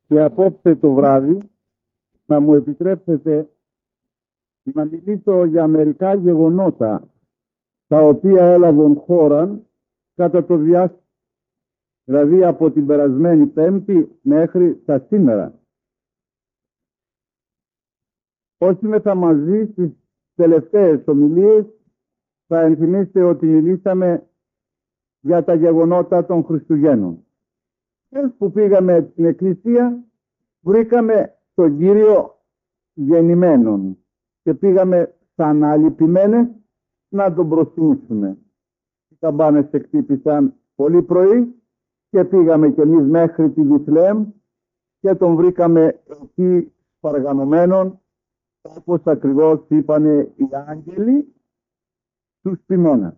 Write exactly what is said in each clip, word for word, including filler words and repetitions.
Και απόψε το βράδυ να μου επιτρέψετε να μιλήσω για μερικά γεγονότα τα οποία έλαβαν χώρα κατά το διάστημα, δηλαδή από την περασμένη Πέμπτη μέχρι τα σήμερα. Όσοι μέσα μαζί στις τελευταίες ομιλίες θα ενθυμίστε ότι μιλήσαμε για τα γεγονότα των Χριστουγέννων. Εμείς που πήγαμε στην εκκλησία βρήκαμε τον Κύριο γεννημένον και πήγαμε σαν αλυπημένες να τον προσκυνήσουμε. Οι καμπάνες εκτύπησαν πολύ πρωί και πήγαμε κι εμείς μέχρι τη Βιθλεέμ και τον βρήκαμε εκεί σπαργανωμένον, όπως ακριβώς είπανε οι άγγελοι του Σπιμώνα.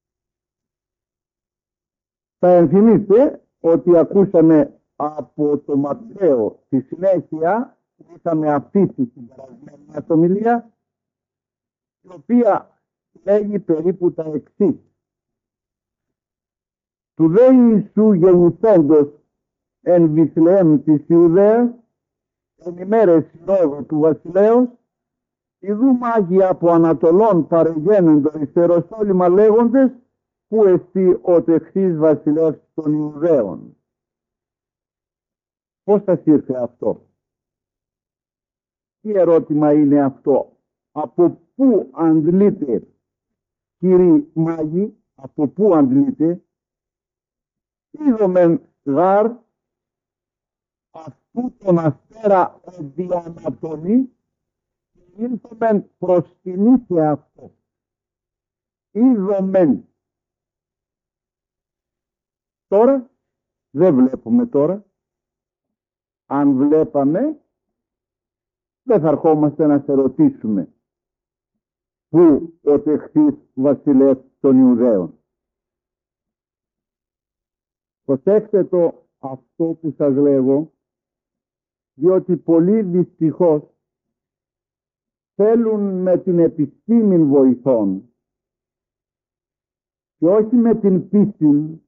Θα ενθυμίστε ότι ακούσαμε από το Ματθαίο στη συνέχεια, είχαμε αφήσει την περασμένη μας ομιλία, η οποία λέγει περίπου τα εξής. Του δε Ιησού γεννηθέντος εν Βιθλεέμ της Ιουδαίας, εν ημέρες συνόδου του βασιλέως, ιδού μάγοι από Ανατολών παρεγαίνοντο εις Ιεροσόλυμα λέγοντες, που εστί ο τεχθής βασιλεύς των Ιουδαίων. Πώς σας ήρθε αυτό? Τι ερώτημα είναι αυτό? Από πού αντλείτε, κύριοι μάγοι, από πού αντλείτε? Είδομεν γάρ αυτού τον αστέρα επί Ανατολή και ήλθομεν προσκυνήσε αυτό. Είδομεν. Τώρα δεν βλέπουμε τώρα. Αν βλέπαμε δεν θα ερχόμαστε να σε ρωτήσουμε πού ο τεχθής βασιλεύς των Ιουδαίων. Προσέξτε το αυτό που σας λέγω, διότι πολλοί δυστυχώς θέλουν με την επιστήμη βοηθών και όχι με την πίστη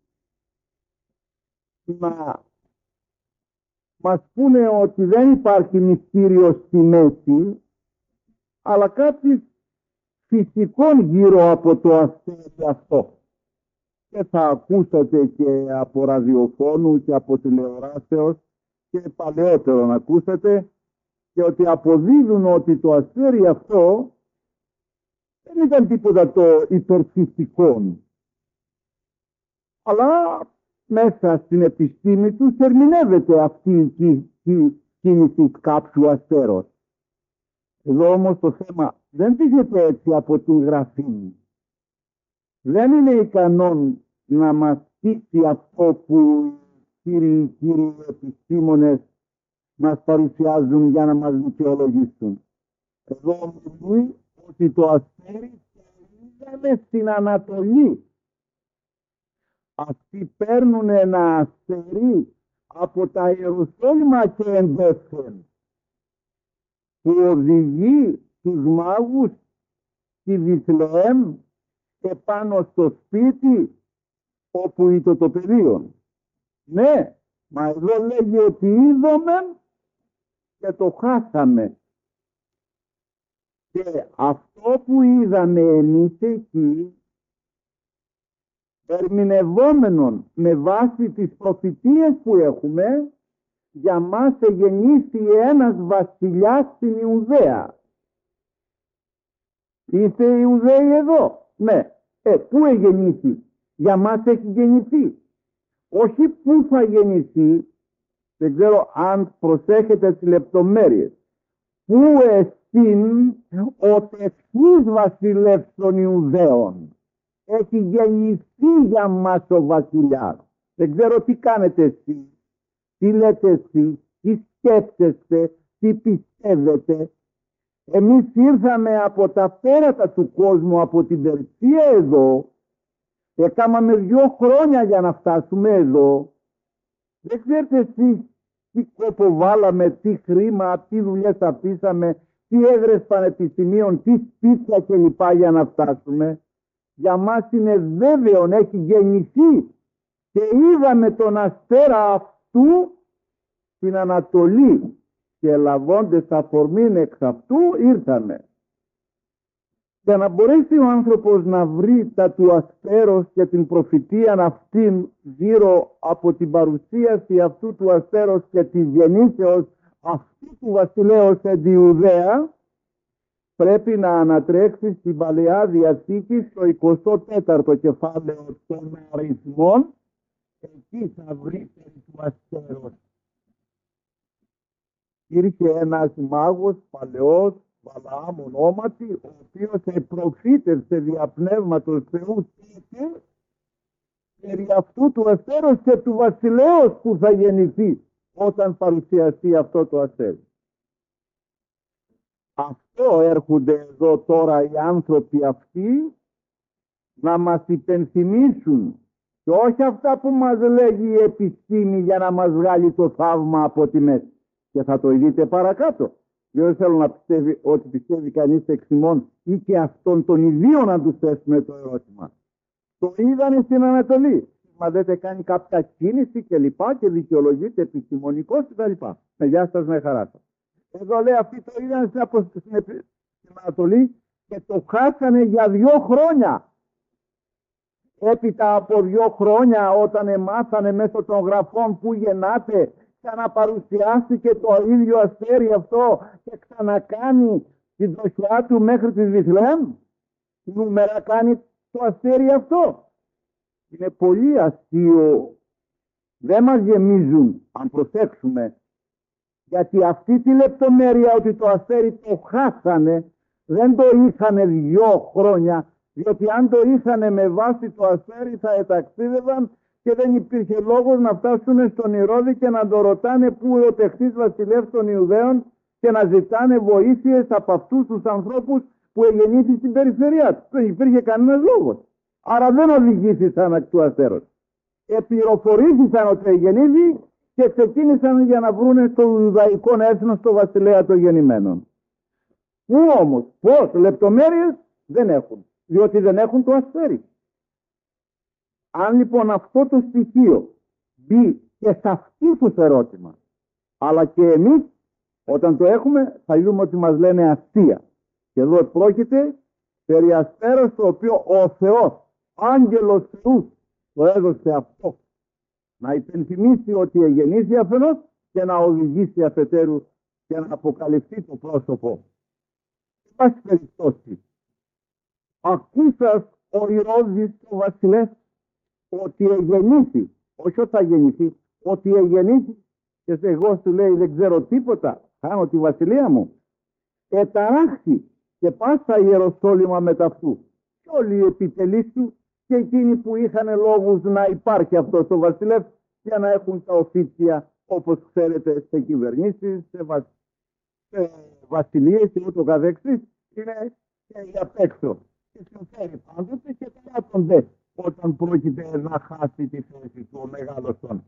να μας πούνε ότι δεν υπάρχει μυστήριο στη μέση, αλλά κάτι φυσικό γύρω από το αστέρι αυτό. Και θα ακούσατε και από ραδιοφώνου και από τηλεοράσεως και παλαιότερο να ακούσατε και ότι αποδίδουν ότι το αστέρι αυτό δεν ήταν τίποτα το υπερφυσικό, αλλά μέσα στην επιστήμη τους ερμηνεύεται αυτή η κίνηση κάποιου αστέρος. Εδώ όμως το θέμα δεν πήγεται έτσι από την γραφή. Δεν είναι ικανόν να μας πείσει αυτό που οι κύριοι, κύριοι επιστήμονες μας παρουσιάζουν για να μας δικαιολογήσουν. Εδώ μιλεί ότι το αστέρι είδαμε στην Ανατολή. Αυτοί παίρνουν ένα αστέρι από τα Ιεροσόλυμα και εντέφθεν, που οδηγεί τους μάγους στη Βιθλεέμ επάνω στο σπίτι όπου ήταν το πεδίο. Ναι, μα εδώ λέγει ότι είδαμε και το χάσαμε. Και αυτό που είδαμε εμείς εκεί, ερμηνευόμενον με βάση τις προφητείες που έχουμε, για μας εγεννήθη ένας βασιλιάς στην Ιουδαία. Είστε Ιουδαίοι εδώ? Ναι. Ε, πού εγεννήθη? Για μας έχει γεννηθεί. Όχι πού θα γεννηθεί, δεν ξέρω αν προσέχετε τις λεπτομέρειες. Πού εστίν ο τεχθής βασιλεύς των Ιουδαίων. Έχει γεννηθεί για μας ο βασιλιάς. Δεν ξέρω τι κάνετε εσείς, τι λέτε εσείς, τι σκέφτεστε, τι πιστεύετε. Εμείς ήρθαμε από τα πέρατα του κόσμου, από την Περσία εδώ, και κάμαμε δυο χρόνια για να φτάσουμε εδώ. Δεν ξέρετε εσείς τι κόπο βάλαμε, τι χρήμα, τι δουλειές αφήσαμε, τι έδρες πανεπιστημίων, τι σπίτια κλπ. Για να φτάσουμε. Για μας είναι βέβαιο, έχει γεννηθεί και είδαμε τον αστέρα αυτού στην Ανατολή και λαβώντες αφορμήν εξ αυτού ήρθανε. Για να μπορέσει ο άνθρωπος να βρει τα του αστέρος και την προφητείαν αυτήν γύρω από την παρουσίαση αυτού του αστέρος και τη γεννήσεως αυτού του βασιλέως εν τη Ιουδαία, πρέπει να ανατρέξει στην Παλαιά Διαθήκη στο εικοστό τέταρτο κεφάλαιο των αριθμών. Εκεί θα βρει περί του αστέρος. Υπήρχε ένας μάγος παλαιός, Βαλαάμ ονόματι, ο οποίος προφήτευσε δια πνεύματος Θεού τότε περί αυτού του αστέρος και του βασιλέως που θα γεννηθεί όταν παρουσιαστεί αυτό το αστέρι. Αυτό έρχονται εδώ τώρα οι άνθρωποι αυτοί να μας υπενθυμίσουν, και όχι αυτά που μας λέγει η επιστήμη για να μας βγάλει το θαύμα από τη μέση. Και θα το δείτε παρακάτω. Δεν θέλω να πιστεύει ότι πιστεύει κανείς εξ ημών ή και αυτών των ιδίων να τους θέσουμε το ερώτημα. Το είδανε στην Ανατολή. Μα δεν κάνει κάποια κίνηση και λοιπά και δικαιολογείται επιστημονικός και τα λοιπά. Με γεια σας, με χαρά σας. Εδώ λέει αυτοί το είδαν στην, στην Ανατολή και το χάσανε για δύο χρόνια. Έπειτα από δύο χρόνια όταν μάθανε μέσω των γραφών που γεννάτε, ξαναπαρουσιάστηκε το ίδιο αστέρι αυτό και ξανακάνει την τροχιά του μέχρι τη Βιθλεέμ. Νούμερα κάνει το αστέρι αυτό. Είναι πολύ αστείο. Δεν μας γεμίζουν, αν προσέξουμε, γιατί αυτή τη λεπτομέρεια ότι το αστέρι το χάσανε, δεν το είχανε δύο χρόνια, διότι αν το είχανε με βάση το αστέρι θα εταξίδευαν και δεν υπήρχε λόγος να φτάσουν στον Ηρώδη και να το ρωτάνε πού είναι ο τεχτής βασιλεύς των Ιουδαίων και να ζητάνε βοήθειες από αυτούς τους ανθρώπους που εγεννήθη στην περιφερειά του. Δεν υπήρχε κανένας λόγος. Άρα δεν οδηγήθησαν εκ του αστέρος. Επιρροφορήθησαν ότι εγεννήθη και ξεκίνησαν για να βρούνε στο Ιουδαϊκό έθνος το βασιλέα των γεννημένων. Πού όμως, πώς, λεπτομέρειες δεν έχουν, διότι δεν έχουν το αστέρι. Αν λοιπόν αυτό το στοιχείο μπει και σε αυτού του ερώτημα, αλλά και εμείς όταν το έχουμε θα δούμε ότι μας λένε αστεία. Και εδώ πρόκειται περί αστέρος το οποίο ο Θεός, άγγελος Θεού, το έδωσε αυτό. Να υπενθυμίσει ότι εγεννήθη αφενός και να οδηγήσει αφετέρου και να αποκαλυφθεί το πρόσωπο. Σε πάση περιπτώσει, ακούσας ο Ηρώδης ο βασιλεύς ότι εγεννήθη, όχι ότι θα γεννηθεί, ότι εγεννήθη, και σε εγώ σου λέει δεν ξέρω τίποτα, χάνω τη βασιλεία μου, εταράχθη και πάσα Ιεροσόλυμα μετά αυτού και όλοι οι επιτελείς του και εκείνοι που είχαν λόγους να υπάρχει αυτός ο βασιλεύς για να έχουν τα οφίτσια όπως ξέρετε σε κυβερνήσεις, σε, βα... σε βασιλείες και ούτω καθεξής, είναι και απ' έξω και συμφέρει πάντοτε και καλά τον δε όταν πρόκειται να χάσει τη θέση του ο μεγάλος τον.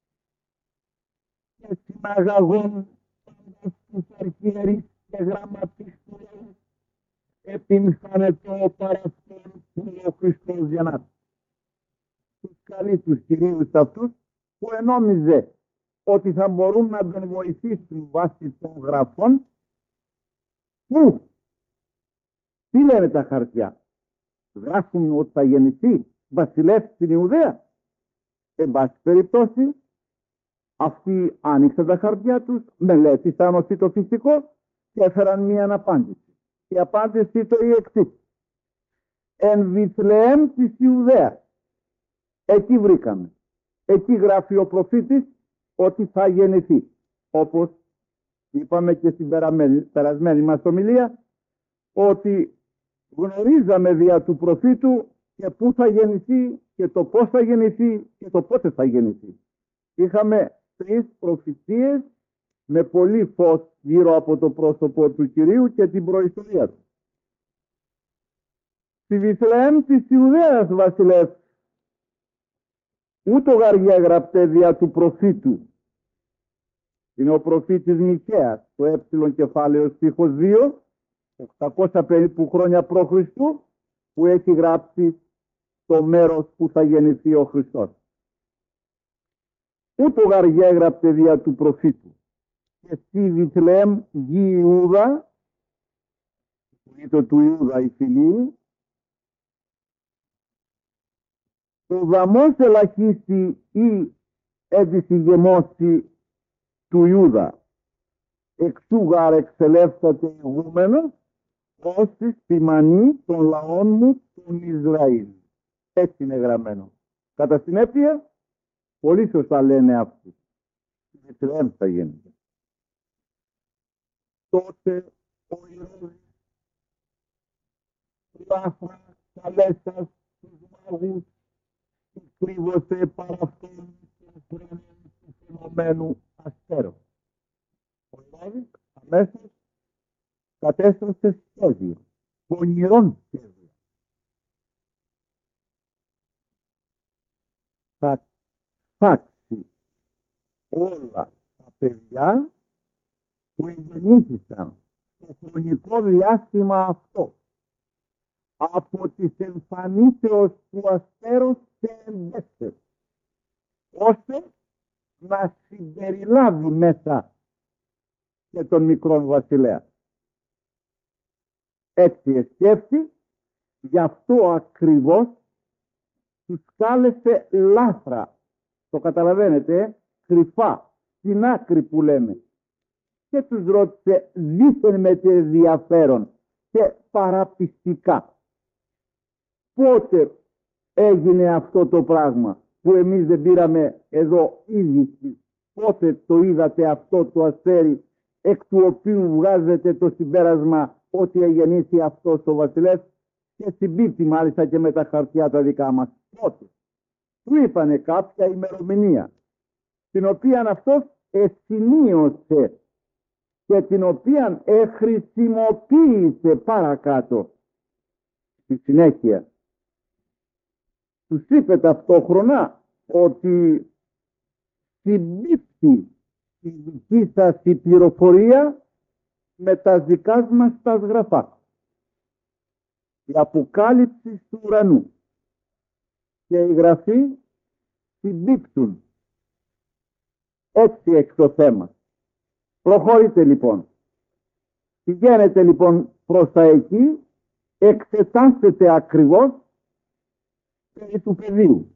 Και συναγαγών πάντας τους αρχιερείς και γραμματείς του λαού επίμχανε το παραστόν που ο Χριστός γεννάται. Τους καλεί τους κυρίους αυτούς που ενόμιζε ότι θα μπορούν να τον βοηθήσουν βάσει των γραφών. Πού? Τι λένε τα χαρτιά? Γράφουν ότι θα γεννηθεί βασιλεύς στην Ιουδαία. Εν πάση περιπτώσει, αυτοί άνοιξαν τα χαρτιά τους, μελέτησαν ότι το φυσικό και έφεραν μία απάντηση. Η απάντηση ήταν η εξής. Εν Βιθλεέμ της Ιουδαίας. Εκεί βρήκαμε. Εκεί γράφει ο προφήτης ότι θα γεννηθεί. Όπως είπαμε και στην περασμένη μας ομιλία, ότι γνωρίζαμε δια του προφήτου και πού θα γεννηθεί και το πώς θα γεννηθεί και το πότε θα γεννηθεί. Είχαμε τρεις προφητείες με πολύ φως γύρω από το πρόσωπο του Κυρίου και την προϊστορία του. Στη Βιθλεέμ της Ιουδαίας βασιλεύς, ούτω γαργία γραπτέ δια του προφήτου. Είναι ο προφήτης Μιχαίας, το ε κεφάλαιο στίχος δύο, οκτακόσια περίπου χρόνια π.Χ. που έχει γράψει το μέρος που θα γεννηθεί ο Χριστός. ούτω γαργέγραπτε δια του προφήτου. Και στη Βιθλεέμ γη Ιούδα, το του Ιούδα η φυλή, ο δαμός ελαχίστη ή εδισηγεμώσει του Ιούδα. Εξού γάρ εξελεύσατε ηγούμενος, όσοι στη μανή των λαών μου τον Ισραήλ. Έτσι είναι γραμμένο. Κατά συνέπεια, πολύ σωστά λένε αυτοί. Η Βιθλεέμ θα γίνεται. Τότε ο Ηρώδης λάφρα καλέσας τους μάγους κρύβωσε παρά αυτόν τον χρόνο του φαινομένου αστέρου. Ο Ηρώδης αμέσως κατέστρωσε σχέδιο, πονηρών σχέδιο. Θα φάξει όλα τα παιδιά που γεννήθηκαν στο χρονικό διάστημα αυτό, από τις εμφανίσεως του αστέρος και εντέστες, ώστε να συμπεριλάβει μέσα και τον μικρόν βασιλέα. Έτσι εσκέφθη, γι' αυτό ακριβώς τους κάλεσε λάθρα. Το καταλαβαίνετε, κρυφά, στην άκρη που λέμε. Και τους ρώτησε δίθεν με το ενδιαφέρον και παραπιστικά. Πότε έγινε αυτό το πράγμα που εμείς δεν πήραμε εδώ είδηση? Πότε το είδατε αυτό το αστέρι, εκ του οποίου βγάζετε το συμπέρασμα ότι εγεννήθη αυτός ο βασιλεύς, και συμπίπτει μάλιστα και με τα χαρτιά τα δικά μας? Πότε? Του είπανε κάποια ημερομηνία, την οποία αυτός εσημείωσε και την οποία εχρησιμοποίησε παρακάτω. Στη συνέχεια τους είπε ταυτόχρονα ότι συμπίπτει η δική σας η πληροφορία με τα δικά μας τα γραφά. Η αποκάλυψη του ουρανού και η γραφή συμπίπτουν. Έτσι έχει το θέμα. Προχωρείτε λοιπόν. Πηγαίνετε λοιπόν προς τα εκεί, εξετάσετε ακριβώς περί του πεδίου.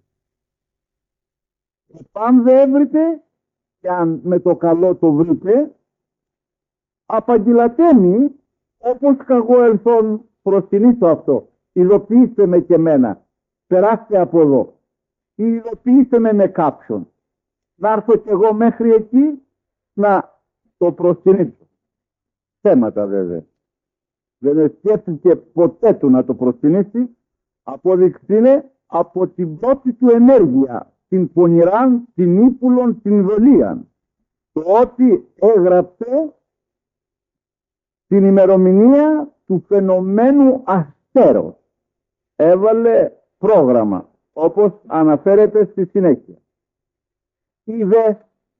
Αν δεν βρείτε, και αν με το καλό το βρείτε, απαγγειλατέμει, όπως καγώ ελθόν προσκυνήσω αυτό. Ειδοποιήστε με και μένα. Περάστε από εδώ. Ειδοποιήστε με με κάποιον. Να έρθω κι εγώ μέχρι εκεί να το προσκυνήσω. Θέματα βέβαια. Δεν σκέφτηκε ποτέ του να το προσκυνήσει. Απόδειξη είναι από την πρώτη του ενέργεια, την πονηράν, την ύπουλον, την δολίαν. Το ότι έγραψε την ημερομηνία του φαινομένου αστέρος. Έβαλε πρόγραμμα, όπως αναφέρεται στη συνέχεια. Οι δε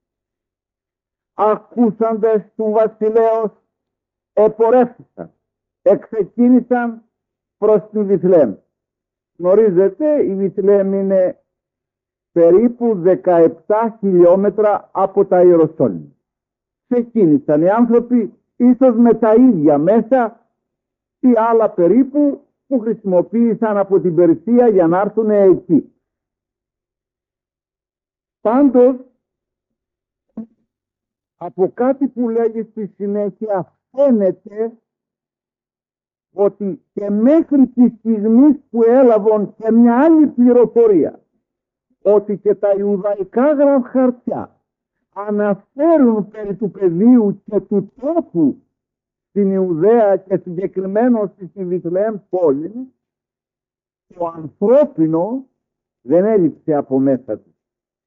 ακούσαντες του βασιλέως επορεύθησαν, εξεκίνησαν προς τη Βιθλεέμ. Γνωρίζετε, η Βιθλεέμ είναι περίπου δεκαεπτά χιλιόμετρα από τα Ιεροσόλυμα. Ξεκίνησαν οι άνθρωποι ίσως με τα ίδια μέσα ή άλλα περίπου που χρησιμοποίησαν από την Περσία για να έρθουν εκεί. Πάντως, από κάτι που λέγει στη συνέχεια φαίνεται ότι και μέχρι τη στιγμή που έλαβαν και μια άλλη πληροφορία, ότι και τα Ιουδαϊκά γραφχαρτιά αναφέρουν περί του πεδίου και του τόπου στην Ιουδαία και συγκεκριμένο στη Βιθλεέμ πόλη, το ανθρώπινο δεν έλειψε από μέσα του.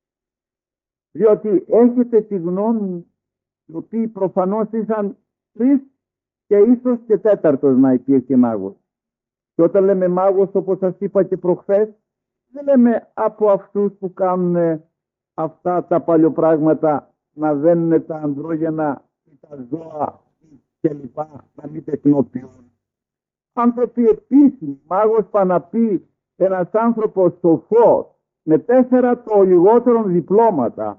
Διότι έχετε τη γνώμη, οι οποίοι προφανώς ήσαν τρεις και ίσως και τέταρτος να υπήρχε μάγος. Και όταν λέμε μάγος, όπως σας είπα και προχθές, δεν λέμε από αυτούς που κάνουν αυτά τα παλιοπράγματα, να δένουν τα ανδρόγενα ή τα ζώα και λοιπά, να μην τεκνοποιούν. Άνθρωποι επίσημοι, μάγος πά να πει ένας άνθρωπος σοφός, με τέσσερα το λιγότερον διπλώματα,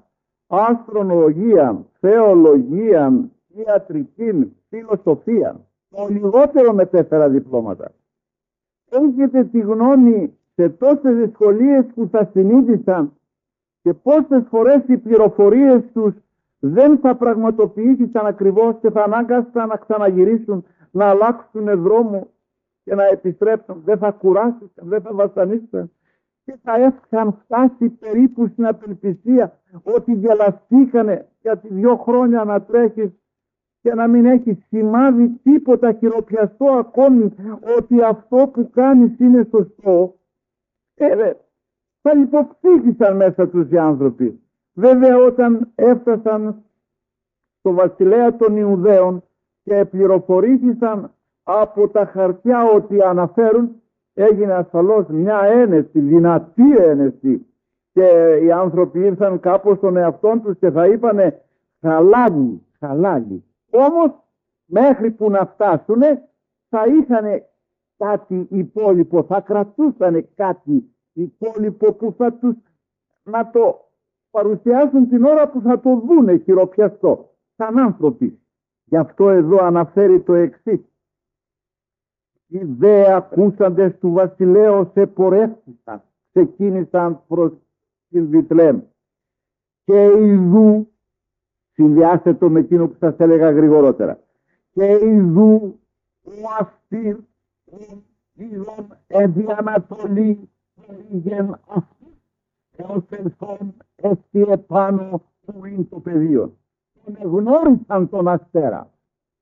αστρολογία, θεολογία, ιατρική, φιλοσοφία. Το λιγότερο με τέσσερα διπλώματα. Έχετε τη γνώμη σε τόσες δυσκολίες που θα συνείδησαν και πόσες φορές οι πληροφορίες τους δεν θα πραγματοποιήθηκαν ακριβώς και θα ανάγκασαν να ξαναγυρίσουν, να αλλάξουν δρόμο και να επιστρέψουν. Δεν θα κουράσουν, δεν θα βασανίσουν και θα είχαν φτάσει περίπου στην απελπισία ότι γελαστήκανε γιατί δυο χρόνια να τρέχεις και να μην έχει σημάδι τίποτα χειροπιαστό ακόμη ότι αυτό που κάνεις είναι σωστό. Ε, θα υποψήφισαν μέσα τους οι άνθρωποι. Βέβαια όταν έφτασαν στο βασιλέα των Ιουδαίων και πληροφορήθησαν από τα χαρτιά ότι αναφέρουν, έγινε ασφαλώς μια ένεση, δυνατή ένεση, και οι άνθρωποι ήρθαν κάπως στον εαυτόν τους και θα είπανε χαλάλι, χαλάλι. Όμως μέχρι που να φτάσουνε θα είχαν κάτι υπόλοιπο, θα κρατούσαν κάτι υπόλοιπο που θα τους να το παρουσιάσουν την ώρα που θα το δούνε χειροπιαστό σαν άνθρωποι. Γι' αυτό εδώ αναφέρει το εξής: οι δε ακούσαντες του βασιλέως επορεύτησαν, ξεκίνησαν προς την Βηθλεέμ και ιδού, συνδυάστε το με εκείνο που σας έλεγα γρηγορότερα, και ιδού ο αυτήρ είδων επί Ανατολή πήγεν αυτού έως ελθόν έστι επάνω που είναι το πεδίο. Τον εγνώρισαν τον αστέρα.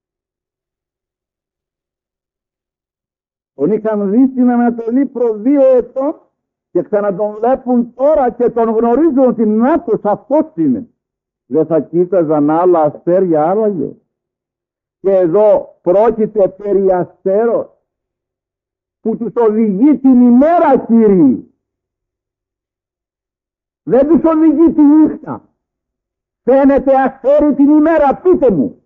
Τον είχαν δει στην Ανατολή προ δύο ετών και ξανατον βλέπουν τώρα και τον γνωρίζουν ότι νάτος αυτός είναι. Δεν θα κοίταζαν άλλα αστέρια άλλαγε. Και εδώ πρόκειται περί αστέρος που τους οδηγεί την ημέρα, κύριοι. Δεν τους οδηγεί τη νύχτα. Φαίνεται αστέρι την ημέρα, πείτε μου.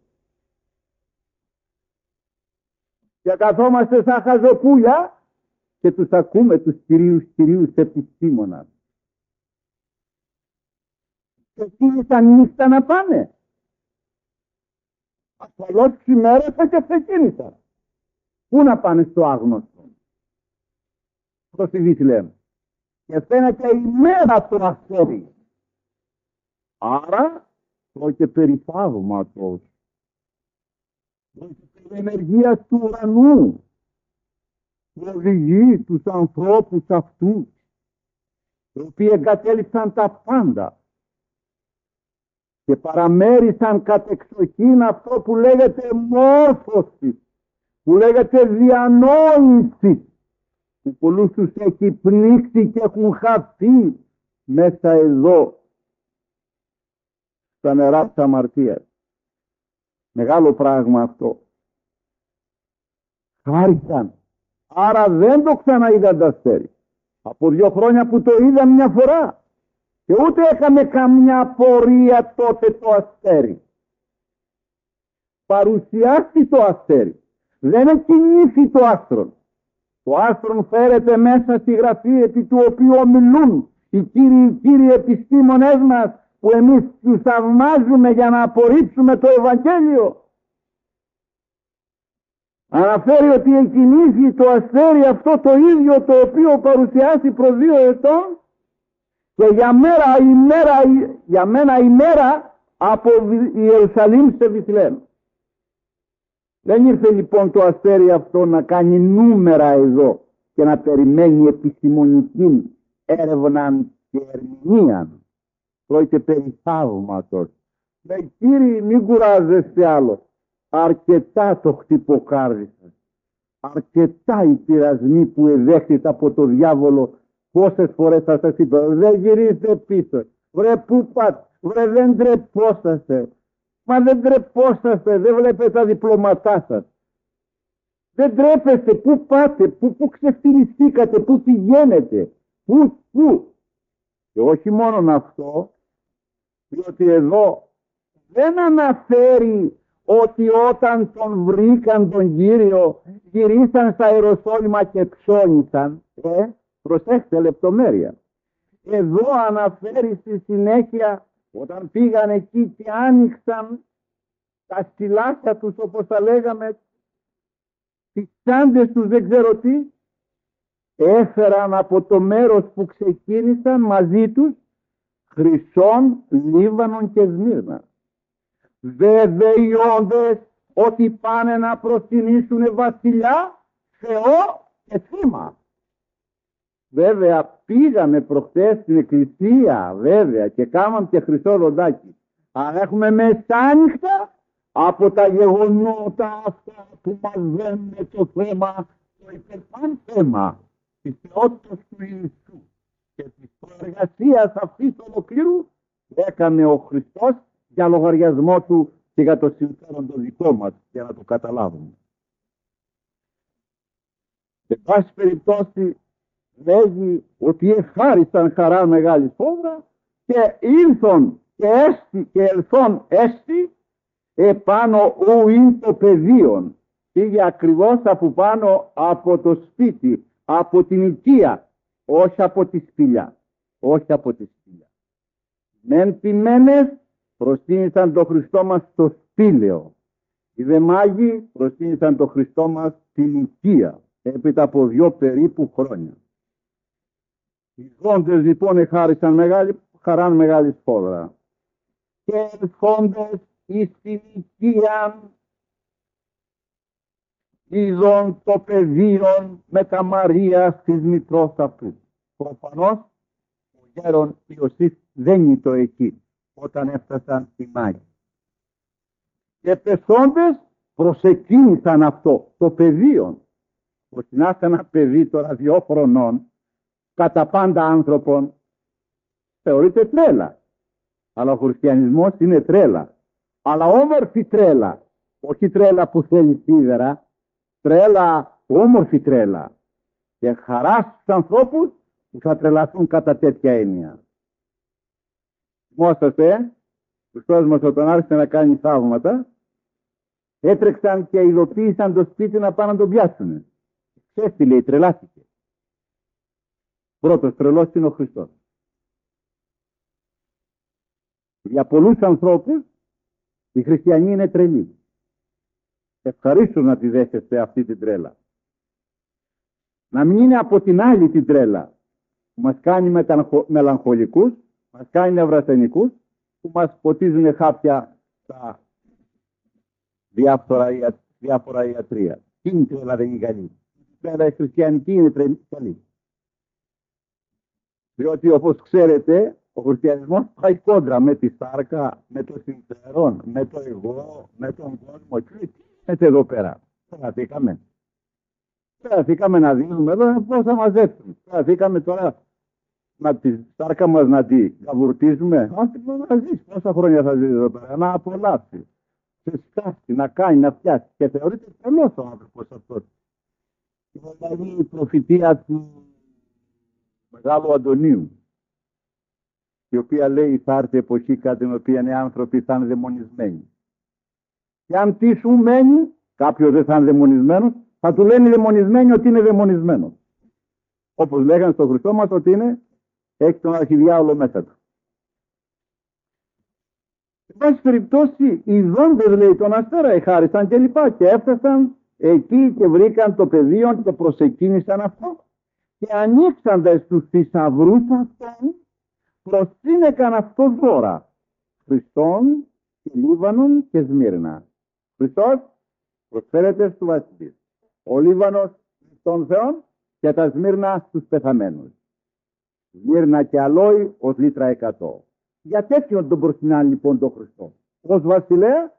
Και καθόμαστε σαν χαζοπούλια και τους ακούμε τους κυρίους κυρίους επιστήμονας. Και εκείνοι τα νύχτα να πάνε. Ασφαλώς ξημέρωσα και ξεκίνησα. Πού να πάνε στο άγνωστο? Στο Βηθλεέμ. Και φαίνεται η μέρα του αστέρι. Άρα πρόκειται περί θαύματος. Πρόκειται περί ενεργείας του ουρανού. Που οδηγεί τους ανθρώπους αυτούς, οι οποίοι εγκατέλειψαν τα πάντα και παραμέρισαν κατεξοχήν αυτό που λέγεται μόρφωση, που λέγεται διανόηση, που πολλούς τους έχει πνίξει και έχουν χαθεί μέσα εδώ στα νερά της αμαρτίας. Μεγάλο πράγμα αυτό. Χάρησαν. Άρα δεν το ξαναείδαν το αστέρι. Από δύο χρόνια που το είδα μια φορά. Και ούτε έκαμε καμιά πορεία τότε το αστέρι. Παρουσιάστηκε το αστέρι. Δεν εκκινήθη το άστρο. Το άστρο φέρεται μέσα στη γραφή επί του οποίου ομιλούν οι κύριοι, κύριοι επιστήμονές μας, που εμείς τους θαυμάζουμε για να απορρίψουμε το Ευαγγέλιο. Αναφέρει ότι εκκινήσει το αστέρι αυτό το ίδιο το οποίο παρουσιάσει προ δύο ετών και για, μέρα, ημέρα, για μένα ημέρα από Ιερουσαλήμ σε Βηθλεέμ. Δεν ήρθε λοιπόν το αστέρι αυτό να κάνει νούμερα εδώ και να περιμένει επιστημονική έρευνα και ερμηνεία. Πρόκειται περί θαύματος. Λέει, κύριοι, μην κουράζεστε άλλο. Αρκετά το χτυποκάρδισα. Αρκετά οι πειρασμοί που εδέχθηκα από το διάβολο. Πόσες φορές θα σας είπα, δεν γυρίζετε πίσω. Βρε πού πάτε, βρε δεν τρεπόσαστε. Μα δεν τρεπόσαστε, δεν βλέπετε τα διπλωματά σας. Δεν τρέπεστε, πού πάτε, πού, πού ξεφτυλιστήκατε, πού πηγαίνετε, πού, πού. Και όχι μόνο αυτό, διότι εδώ δεν αναφέρει ότι όταν τον βρήκαν τον Κύριο γυρίσαν στα Ιεροσόλυμα και ψώνησαν. Ε, προσέξτε λεπτομέρεια. Εδώ αναφέρει στη συνέχεια Όταν πήγαν εκεί και άνοιξαν τα στυλάκια τους, όπως τα λέγαμε, τις τσάντες τους, δεν ξέρω τι, έφεραν από το μέρος που ξεκίνησαν μαζί τους Χρυσόν, Λίβανον και Σμύρνα, βεβαιιώντες ότι πάνε να προσκυνήσουν βασιλιά, Θεό και θύμα. Βέβαια πήγαμε προχτές στην εκκλησία, βέβαια, και κάναμε και χρυσό ροδάκι, αλλά έχουμε μεσάνυχτα από τα γεγονότα αυτά που μας βαίνουν το θέμα, το υπερπάν θέμα της θεότητας του Ιησού και της προεργασίας αυτής του ολοκλήρου, έκανε ο Χριστός για λογαριασμό του και για το συμφέρον το δικό μας, για να το καταλάβουμε. Σε πάση περιπτώσει λέγει ότι εχάρισαν χαρά μεγάλη φόβρα και ήλθον και έστι και ελθόν έστι επάνω ου είναι το πεδίον. Πήγε ακριβώς από πάνω από το σπίτι, από την οικία, όχι από τη σπηλιά, όχι από τη σπηλιά. Μεν ποιμένες προσκύνησαν το Χριστό μας στο σπήλαιο. Οι δε μάγοι προσκύνησαν το Χριστό μας στην οικία, έπειτα από δυο περίπου χρόνια. Οι γόντες λοιπόν εχάρισαν μεγάλη, χαράν μεγάλη σφόδρα. Και ερχόντες εις την οικίαν είδον το πεδίον με τα Μαρίας της μητρός αυτού. Προφανώς ο γέρον Ιωσήφ δεν είναι το εκεί όταν έφτασαν οι μάγοι. Και πεσόντες προσεκίνησαν αυτό το πεδίον. Προσκυνάστε ένα παιδί τώρα δύο χρονών, κατά πάντα άνθρωπον, θεωρείται τρέλα. Αλλά ο χριστιανισμός είναι τρέλα. Αλλά όμορφη τρέλα. Όχι τρέλα που θέλει σίδερα, τρέλα, όμορφη τρέλα. Και χαρά στους ανθρώπους που θα τρελαθούν κατά τέτοια έννοια. Θυμόσαστε, ο Χριστός μας όταν άρχισε να κάνει θαύματα, έτρεξαν και ειδοποίησαν το σπίτι να πάνε να τον πιάσουν. Ξέρετε, λέει, τρελάθηκε. Πρώτος τρελός είναι ο Χριστός. Για πολλούς ανθρώπους οι χριστιανοί είναι τρελοί. Ευχαρίστω να τη δέχεστε αυτή την τρέλα. Να μην είναι από την άλλη την τρέλα που μας κάνει μελαγχολικούς, μας κάνει νευρασθενικούς, που μας ποτίζουν χάπια στα διάφορα, διάφορα ιατρία. Τι είναι η τρέλα, δεν είναι καλή. Η τρέλα η χριστιανική είναι καλή. Διότι όπως ξέρετε ο χριστιανισμός πάει κόντρα με τη σάρκα, με το συμφέρον, με το εγώ, με τον κόσμο. Τι γίνεται εδώ πέρα? Τρελαθήκαμε. Τρελαθήκαμε να δίνουμε εδώ πώς θα μαζέψουμε. Τρελαθήκαμε τώρα να τη σάρκα μας να τη καβουρτίζουμε. Άνθρωπο να ζεις. Πόσα χρόνια θα ζεις εδώ πέρα? Να απολαύσει. Σε σκάφτει, να κάνει, να φτιάξει. Και θεωρείται τρελός ο άνθρωπος αυτός. Δηλαδή η προφητεία του Μεγάλου Αντωνίου, η οποία λέει θα έρθει εποχή κατά την οποία οι άνθρωποι θα είναι δαιμονισμένοι. Και αν τι σου μένει, κάποιος δεν θα είναι δαιμονισμένος, θα του λένε οι δαιμονισμένοι ότι είναι δαιμονισμένος. Όπως λέγανε στον Χριστό μας ότι είναι, έχει τον αρχιδιάολο μέσα του. Σε πάση περιπτώσει, οι δόντες, λέει, τον αστέρα εχάρισαν και λοιπά και έφτασαν εκεί και βρήκαν το πεδίο και προσεκίνησαν αυτό και ανοίξαντες τους θησαυρούς αυτών προσύνεκαν αυτό δώρα Χριστόν και Λίβανον και Σμύρνα. Χριστός προσφέρεται στους βασιλείς, ο Λίβανος στον Θεό και τα Σμύρνα στους πεθαμένους. Σμύρνα και αλόι ως λίτρα εκατό. Για τέτοιον τον προσκυνάνε λοιπόν τον Χριστό. Ως βασιλέα,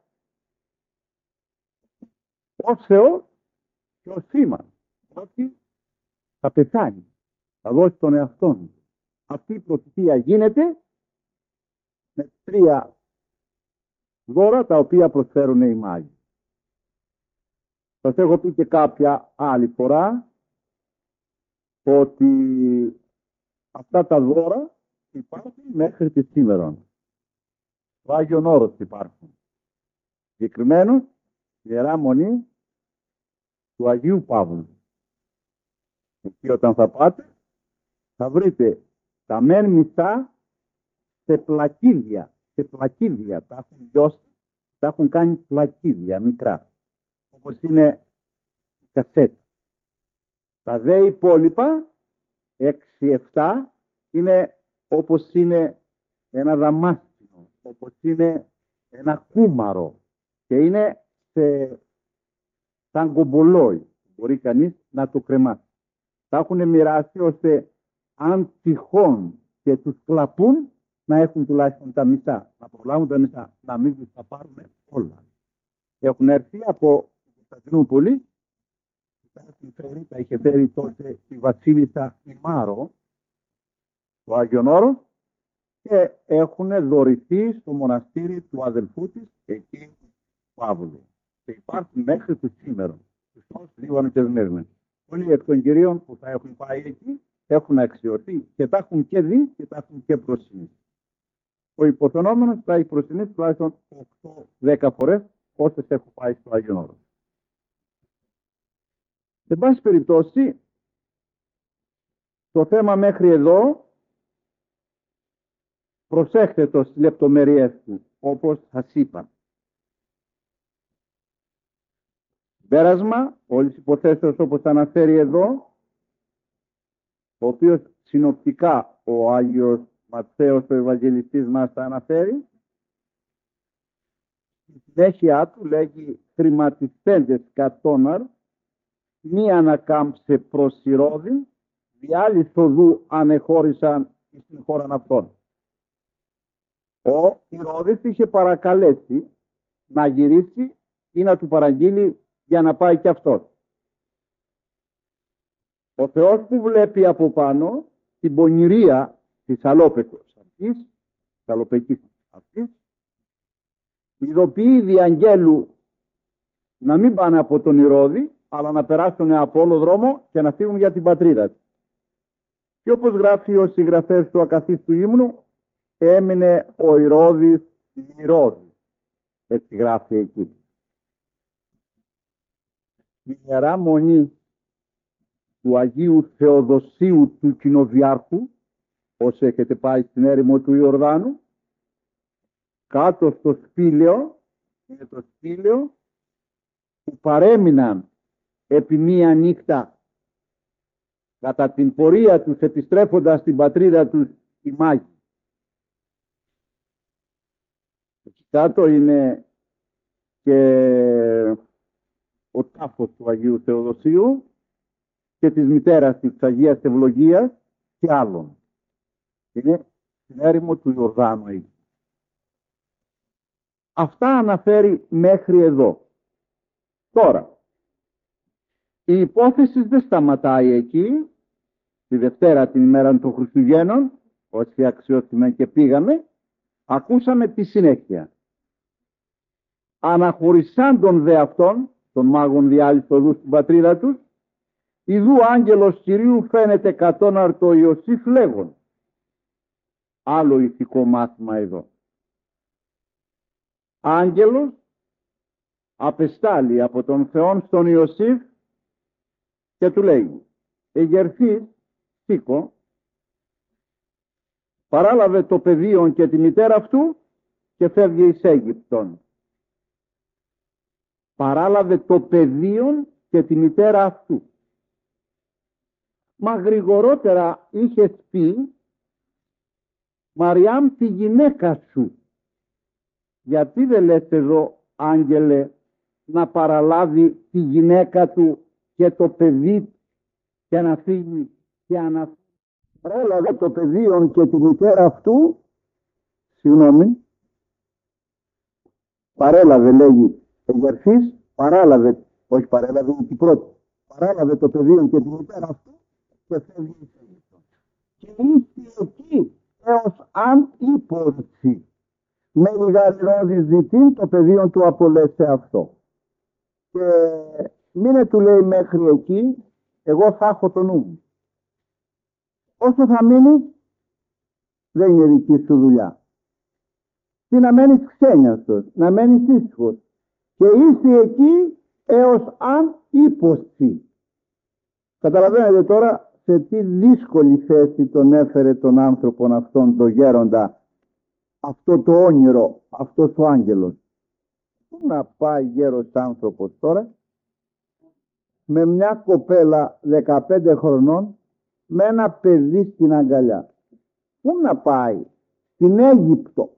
ως Θεό και ως θύμα. Ότι θα πεθάνει, θα δώσει τον εαυτόν του. Αυτή η προφητεία γίνεται με τρία δώρα τα οποία προσφέρουν οι μάγοι. Σας έχω πει και κάποια άλλη φορά ότι αυτά τα δώρα υπάρχουν μέχρι τη σήμερα. Στο Άγιον Όρος υπάρχουν. Συγκεκριμένως η Ιερά Μονή του Αγίου Παύλου. Εκεί όταν θα πάτε θα βρείτε τα μεν μισά σε πλακίδια σε πλακίδια, τα έχουν λιώσει, τα έχουν κάνει πλακίδια μικρά, όπως είναι η κασέτα. Τα δε υπόλοιπα, έξι εφτά, είναι όπως είναι ένα δαμάστινο, όπως είναι ένα κούμαρο και είναι σε, σαν κομπολόι. Μπορεί κανείς να το κρεμάσει. Τα έχουν μοιράσει ώστε αν τυχόν και τους κλαπούν να έχουν τουλάχιστον τα μισά, να προλάβουν τα μισά, να μην τους τα πάρουν όλα. Έχουν έρθει από την Κωνσταντινούπολη, τα, φέρει, τα είχε φέρει τότε η Βασίλισσα Ημάρο, το Άγιον Όρος, και έχουν δωρηθεί στο μοναστήρι του αδελφού της, εκεί Παύλου. Και υπάρχουν μέχρι του σήμερα, στους Λίβανο και Σμύρνη. Πολλοί εκ των κυρίων που θα έχουν πάει εκεί έχουν αξιωθεί και τα έχουν και δει και τα έχουν και προσυνήσει. Ο υποθενόμενος θα έχει προσυνήσει τουλάχιστον οκτώ δέκα φορές όσες έχω πάει στο Άγιον Όρος. Σε πάση περιπτώσει, το θέμα μέχρι εδώ προσέχτε το στις λεπτομέρειες του, όπως σας είπα. Πέρασμα, όλες οι υποθέσεις όπως αναφέρει εδώ, ο οποίος συνοπτικά ο Άγιος Ματθαίος ο Ευαγγελιστής μας τα αναφέρει. Στη συνέχεια του λέγει χρηματιστέντες κατόναρ, μη ανακάμψε προς Ηρώδη, διάλυς οδού ανεχώρησαν στην χώραν αυτών. Ο Ηρώδης είχε παρακαλέσει να γυρίσει ή να του παραγγείλει για να πάει και αυτός. Ο Θεός που βλέπει από πάνω την πονηρία της αλόπεκος αυτής, της αλοπεκής αυτής, ειδοποιεί διαγγέλου να μην πάνε από τον Ηρώδη, αλλά να περάσουν από όλο δρόμο και να φύγουν για την πατρίδα του. Και όπως γράφει ο συγγραφέας του ακαθίστου ύμνου, έμεινε ο Ηρώδης Ηρώδης. Έτσι γράφει εκεί. Η Ιερά Μονή του Αγίου Θεοδοσίου του Κοινοδιάρχου, όσοι έχετε πάει στην έρημο του Ιορδάνου, κάτω στο σπήλαιο, είναι το σπήλαιο που παρέμειναν επί μία νύχτα κατά την πορεία τους επιστρέφοντας στην πατρίδα τους οι μάγοι. Εκεί κάτω είναι και ο τάφος του Αγίου Θεοδοσίου και της μητέρας της Αγίας Ευλογίας και άλλων. Είναι στην έρημο του Ιορδάνου εκεί. Αυτά αναφέρει μέχρι εδώ. Τώρα, η υπόθεση δεν σταματάει εκεί. Τη Δευτέρα την ημέρα των Χριστουγέννων, όσοι αξιότιμοι και πήγαμε, ακούσαμε τη συνέχεια. Αναχωρισάντων δε αυτών, των μάγων διάλυσης οδού στην πατρίδα τους, ιδού άγγελος Κυρίου φαίνεται κατόναρτο Ιωσήφ λέγον. Άλλο ηθικό μάθημα εδώ. Άγγελος απεστάλλει από τον Θεόν στον Ιωσήφ και του λέει, εγερθείς, σήκω, παράλαβε το παιδίον και τη μητέρα αυτού και φεύγει εις Αίγυπτον. Παράλαβε το παιδίον και τη μητέρα αυτού. Μα γρηγορότερα είχες πει, Μαριάμ, τη γυναίκα σου. Γιατί δεν λες εδώ, άγγελε, να παραλάβει τη γυναίκα του και το παιδί και να φύγει και να παράλαβε το παιδίον και τη μητέρα αυτού, συγγνώμη, παρέλαβε λέγει εγερθής, παράλαβε, όχι παρέλαβε είναι την πρώτη, παράλαβε το παιδίον και τη μητέρα αυτού και φεύγει εις Αίγυπτον. Και ήρθε εκεί έως αν ύπορτσι με λιγαρινώδη ζητήν το παιδίον του απολέσε αυτό. Και μείνε του λέει μέχρι εκεί, εγώ θα έχω το νου μου. Όσο θα μείνεις, δεν είναι δική σου δουλειά. Τι να μένεις ξένιαστος, να μένεις ήσυχος. Και είσαι εκεί έως αν ύποστη. Καταλαβαίνετε τώρα σε τι δύσκολη θέση τον έφερε τον άνθρωπον αυτόν, τον γέροντα, αυτό το όνειρο, αυτός ο άγγελος. Πού να πάει γέρος άνθρωπος τώρα με μια κοπέλα δεκαπέντε χρονών με ένα παιδί στην αγκαλιά? Πού να πάει? Στην Αίγυπτο?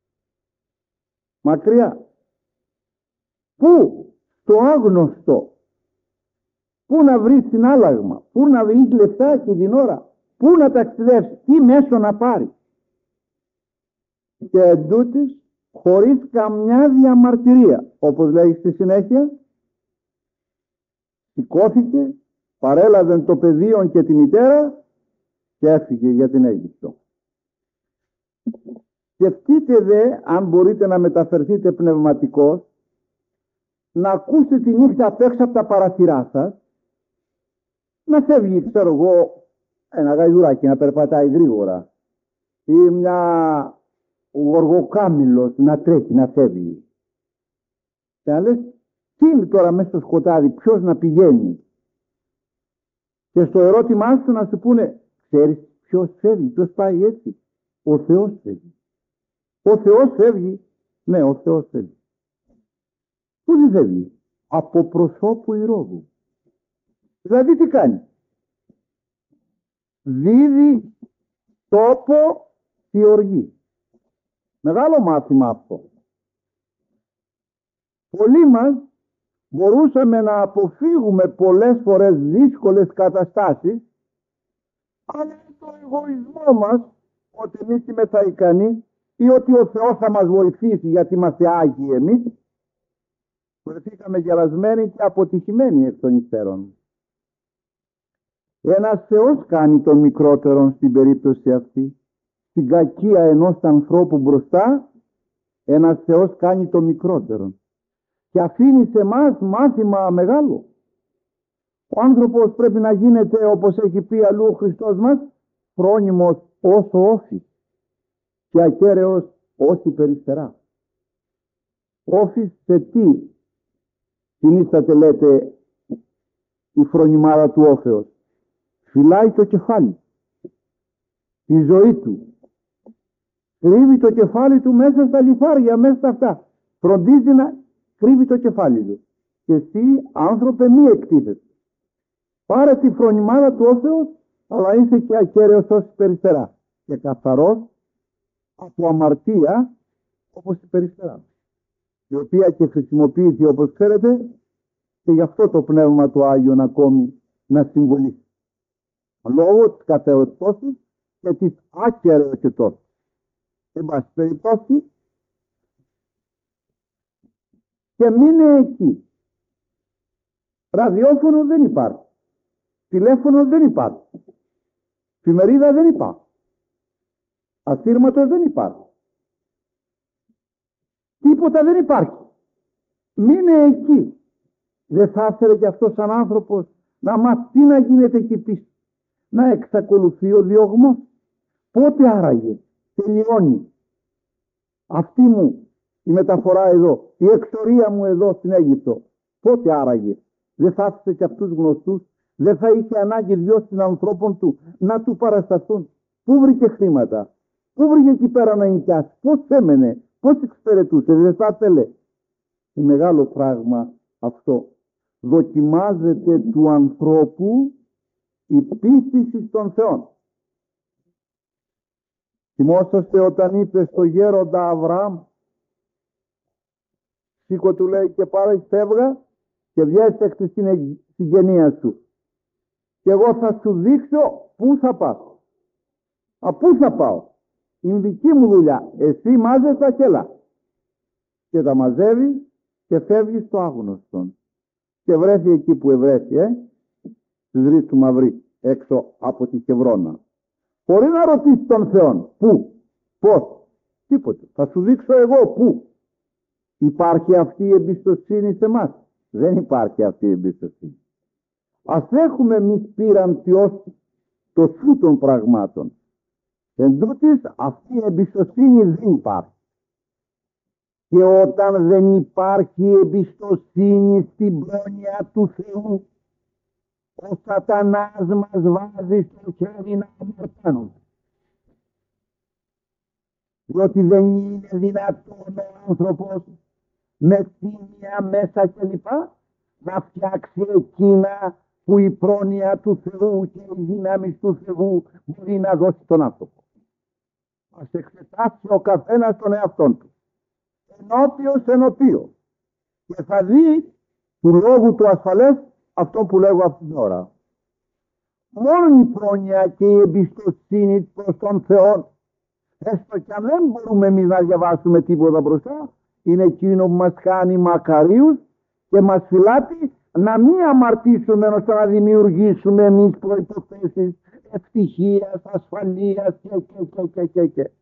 Μακριά? Πού? Στο άγνωστο? Πού να βρει συνάλλαγμα? Πού να βρει λεφτά και την ώρα? Πού να ταξιδεύσει? Τι μέσο να πάρει? Και εντούτοις χωρίς καμιά διαμαρτυρία, όπως λέει στη συνέχεια, σηκώθηκε, παρέλαβε το παιδίο και τη μητέρα και έφυγε για την Αίγυπτο. Σκεφτείτε δε, αν μπορείτε να μεταφερθείτε πνευματικώς, να ακούσετε τη νύχτα απ' έξω από τα παραθυρά σας, να φεύγει, ξέρω εγώ, ένα γαϊδουράκι να περπατάει γρήγορα ή μια γοργοκάμιλος να τρέχει, να φεύγει. Και να λες, τι είναι τώρα μέσα στο σκοτάδι, ποιος να πηγαίνει? Και στο ερώτημά σου να σου πούνε, ξέρεις ποιος φεύγει, ποιος πάει έτσι? Ο Θεός φεύγει. Ο Θεός φεύγει. Ναι, ο Θεός φεύγει. Πού δεν φεύγει? Από προσώπου ηρώδου. Δηλαδή τι κάνει? Δίδει τόπο στη οργή. Μεγάλο μάθημα αυτό. Πολλοί μας μπορούσαμε να αποφύγουμε πολλές φορές δύσκολες καταστάσεις, αλλά το εγωισμό μας ότι εμείς είμαστε ικανοί ή ότι ο Θεός θα μας βοηθήσει γιατί είμαστε άγιοι εμείς, βρεθήκαμε γελασμένοι και αποτυχημένοι εκ των υστέρων. Ένας Θεός κάνει τον μικρότερον στην περίπτωση αυτή. Στην κακία ενός ανθρώπου μπροστά, ένας Θεός κάνει τον μικρότερον και αφήνει σε μας μάθημα μεγάλο. Ο άνθρωπος πρέπει να γίνεται, όπως έχει πει αλλού ο Χριστός μας, φρόνιμος όσο όφης και ακέραιος όσοι περιστερά. Όφης σε τι συνίσταται, λέτε, η φρονιμάδα του όφεως? Φυλάει το κεφάλι, η ζωή του. Κρύβει το κεφάλι του μέσα στα λιθάρια, μέσα στα αυτά. Φροντίζει να κρύβει το κεφάλι του. Και εσύ, άνθρωπε, μη εκτίθεσαι. Πάρε τη φρονιμάδα του όφεως, αλλά είσαι και ακέραιος όσοι περιστερά. Και καθαρός από αμαρτία, όπως η περιστερά. Η οποία και χρησιμοποιείται, όπως ξέρετε, και γι' αυτό το Πνεύμα του Άγιον ακόμη να συμβολήσει. Λόγω της κατεορτώσης και της άκεραιοτήτως. Εν πάση περιπτώσει, και μείνε εκεί. Ραδιόφωνο δεν υπάρχει. Τηλέφωνο δεν υπάρχει. Εφημερίδα δεν υπάρχει. Ασύρματος δεν υπάρχει. Τίποτα δεν υπάρχει. Μείνε εκεί. Δεν θα ήθελε κι αυτός σαν άνθρωπος να μάθει τι να γίνεται εκεί πίσω? Να εξακολουθεί ο διωγμός? Πότε άραγε τελειώνει αυτή μου η μεταφορά εδώ, η εξορία μου εδώ στην Αίγυπτο? Πότε άραγε? Δεν θα άφησε και αυτούς γνωστούς? Δεν θα είχε ανάγκη δυο συνανθρώπων του να του παρασταθούν? Πού βρήκε χρήματα? Πού βρήκε εκεί πέρα να νοικιάσει? Πώς έμενε? Πώς εξυπηρετούσε? Δεν θα ήθελε? Είναι μεγάλο πράγμα αυτό. Δοκιμάζεται του ανθρώπου η πίστηση στον Θεό. Θυμόσαστε όταν είπε στο γέροντα Αβραάμ, σήκω του λέει και πάρε φεύγα και διέσεξε στην συγγενεία σου και εγώ θα σου δείξω πού θα πας. Α, πού θα πάω? Είναι δική μου δουλειά. Εσύ μάζε τα κέλα. Και τα μαζεύει και φεύγει στο άγνωστον. Και βρέθη εκεί που ευρέθη, ε, στις ρίζες του Μαυρί, έξω από τη Χευρώνα. Χωρίς να ρωτήσει τον Θεό, πού, πώς, τίποτε. Θα σου δείξω εγώ πού. Υπάρχει αυτή η εμπιστοσύνη σε εμάς? Δεν υπάρχει αυτή η εμπιστοσύνη. Ας έχουμε εμείς πείρανση ως το σου των πραγμάτων. Εν τούτης, αυτή η εμπιστοσύνη δεν υπάρχει. Και όταν δεν υπάρχει εμπιστοσύνη στην πρόνοια του Θεού, ο σατανάς μας βάζει στο χέρι να αμαρτάνουμε. διότι δεν είναι δυνατόν ο άνθρωπος με τίμια μέσα κλπ να φτιάξει εκείνα που η πρόνοια του Θεού και η δύναμη του Θεού μπορεί να δώσει τον άνθρωπο. Ας εξετάσει ο καθένας τον εαυτόν του, ενώπιος ενωπίο, και θα δει του λόγου του ασφαλές αυτό που λέγω αυτή την ώρα. Μόνο η πρόνοια και η εμπιστοσύνη προς τον Θεό, έστω και αν δεν μπορούμε εμείς να διαβάσουμε τίποτα μπροστά, είναι εκείνο που μας κάνει μακαρίους και μας φυλάτει να μην αμαρτήσουμε ώστε να δημιουργήσουμε εμείς προϋποθέσεις ευτυχίας, ασφαλείας και και και και και και.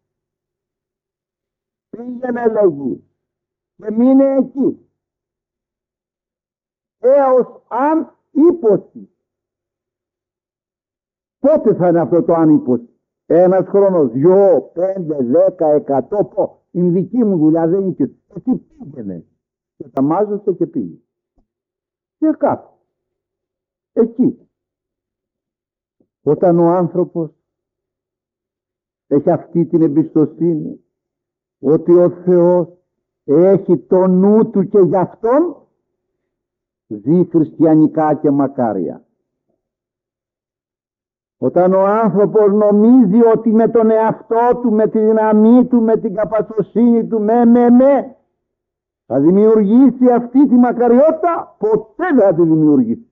Πήγαινε, λέγει, και μείνε εκεί έως αν ύποσει. Πότε θα είναι αυτό το αν ύποσει? Ένας χρόνος, δυο, πέντε, δέκα, εκατό, πω. Είναι δική μου δουλειά, δεν είναι και εσύ πήγαινε. Και τα μάζωσε και πήγε. Και κάπου. Εκεί. Όταν ο άνθρωπος έχει αυτή την εμπιστοσύνη ότι ο Θεός έχει το νου του και γι' αυτόν, ζει χριστιανικά και μακάρια. Όταν ο άνθρωπος νομίζει ότι με τον εαυτό του, με τη δύναμή του, με την καπασοσύνη του, με με με θα δημιουργήσει αυτή τη μακαριότητα, ποτέ δεν θα τη δημιουργήσει.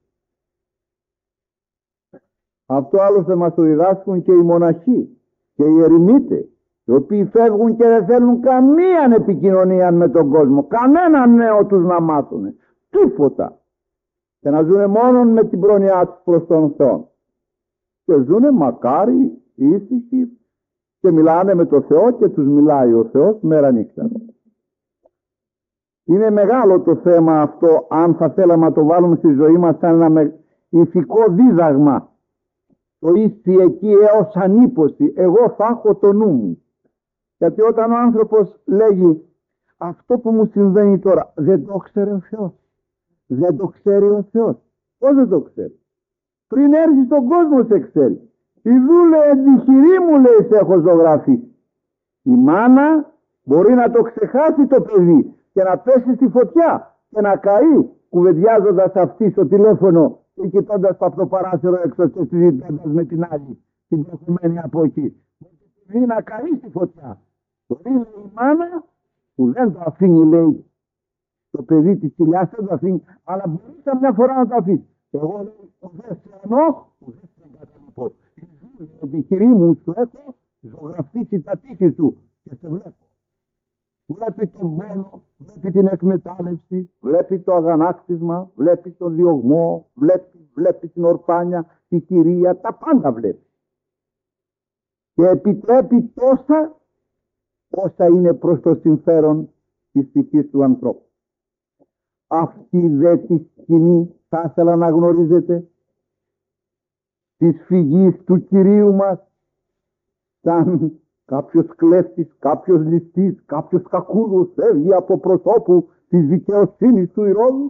Αυτό άλλωστε μας το διδάσκουν και οι μοναχοί και οι ερημίτες, οι οποίοι φεύγουν και δεν θέλουν καμία επικοινωνία με τον κόσμο, κανένα νέο τους να μάθουν, τίποτα, και να ζουν μόνο με την πρόνοιά τους προς τον Θεό. Και ζουνε μακάρι, ήσυχοι, και μιλάνε με τον Θεό και τους μιλάει ο Θεός μέρα νύχτα. Είναι μεγάλο το θέμα αυτό, αν θα θέλαμε να το βάλουμε στη ζωή μας σαν ένα ηθικό δίδαγμα. Το ίστη εκεί έως ανίποση, εγώ θα έχω το νου μου. Γιατί όταν ο άνθρωπος λέγει αυτό που μου συμβαίνει τώρα δεν το ξέρει ο Θεός, δεν το ξέρει ο Θεός. Πώς δεν το ξέρει? Πριν έρθει στον κόσμο σε ξέρει. Ιδού, λέει, τη χειρή μου, λέει, σε έχω ζωγραφίσει. Η μάνα μπορεί να το ξεχάσει το παιδί και να πέσει στη φωτιά και να καεί, κουβεντιάζοντας αυτή στο τηλέφωνο ή κοιτώντας από το παράθυρο έξω και συζητώντας με την άλλη, την προηγουμένη από εκεί. Μπορεί να καεί στη φωτιά. Μπορεί, λέει, η μάνα που δεν το αφήνει, λέει, το παιδί της κοιλιάς δεν το αφήνει, αλλά μπορεί καμιά φορά να το αφήσει. Εγώ, λέει, δεν σε ενώ, δεν σε εγκαταλείπω. Η χειρή μου σου έχω ζωγραφίσει τα τείχη σου και σε βλέπω. Βλέπει τον πόνο, βλέπει την εκμετάλλευση, βλέπει το αγανάκτισμα, βλέπει τον διωγμό, βλέπει, βλέπει την ορφάνια, τη κυρία, τα πάντα βλέπει. Και επιτρέπει τόσα όσα είναι προς το συμφέρον της ψυχής του ανθρώπου. Αυτή δε τη σκηνή θα ήθελα να γνωρίζετε της φυγής του Κυρίου μας σαν κάποιος κλέφτης, κάποιος ληστής, κάποιος κακούδος φεύγει από προσώπου της δικαιοσύνης του Ηρώδου.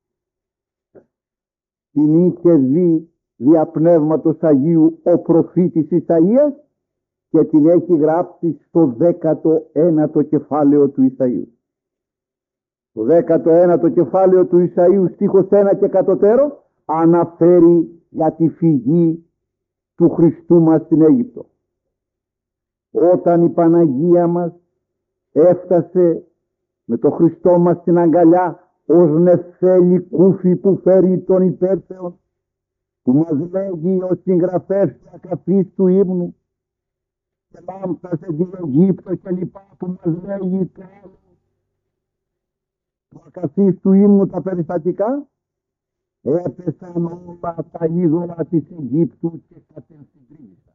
Την είχε δει δια πνεύματος Αγίου ο προφήτης Ισαΐας και την έχει γράψει στο δέκατο ένατο κεφάλαιο του Ισαΐου. Το δέκατο ένατο κεφάλαιο του Ισαΐου στίχος ένα και κατωτέρω αναφέρει για τη φυγή του Χριστού μας στην Αίγυπτο. Όταν η Παναγία μας έφτασε με το Χριστό μας στην αγκαλιά ως νεφέλη κούφι που φέρει τον υπέρθεον, που μας λέγει ο συγγραφέας του ακαθίστου ύμνου και λάμπτασε την Αιγύπτο και λοιπά, που μας λέγει το άλλο του ακαθίστου ύμνου τα περιστατικά, έπεσαν όλα τα είδωλα της Αιγύπτου και κατευθυντρίζησαν.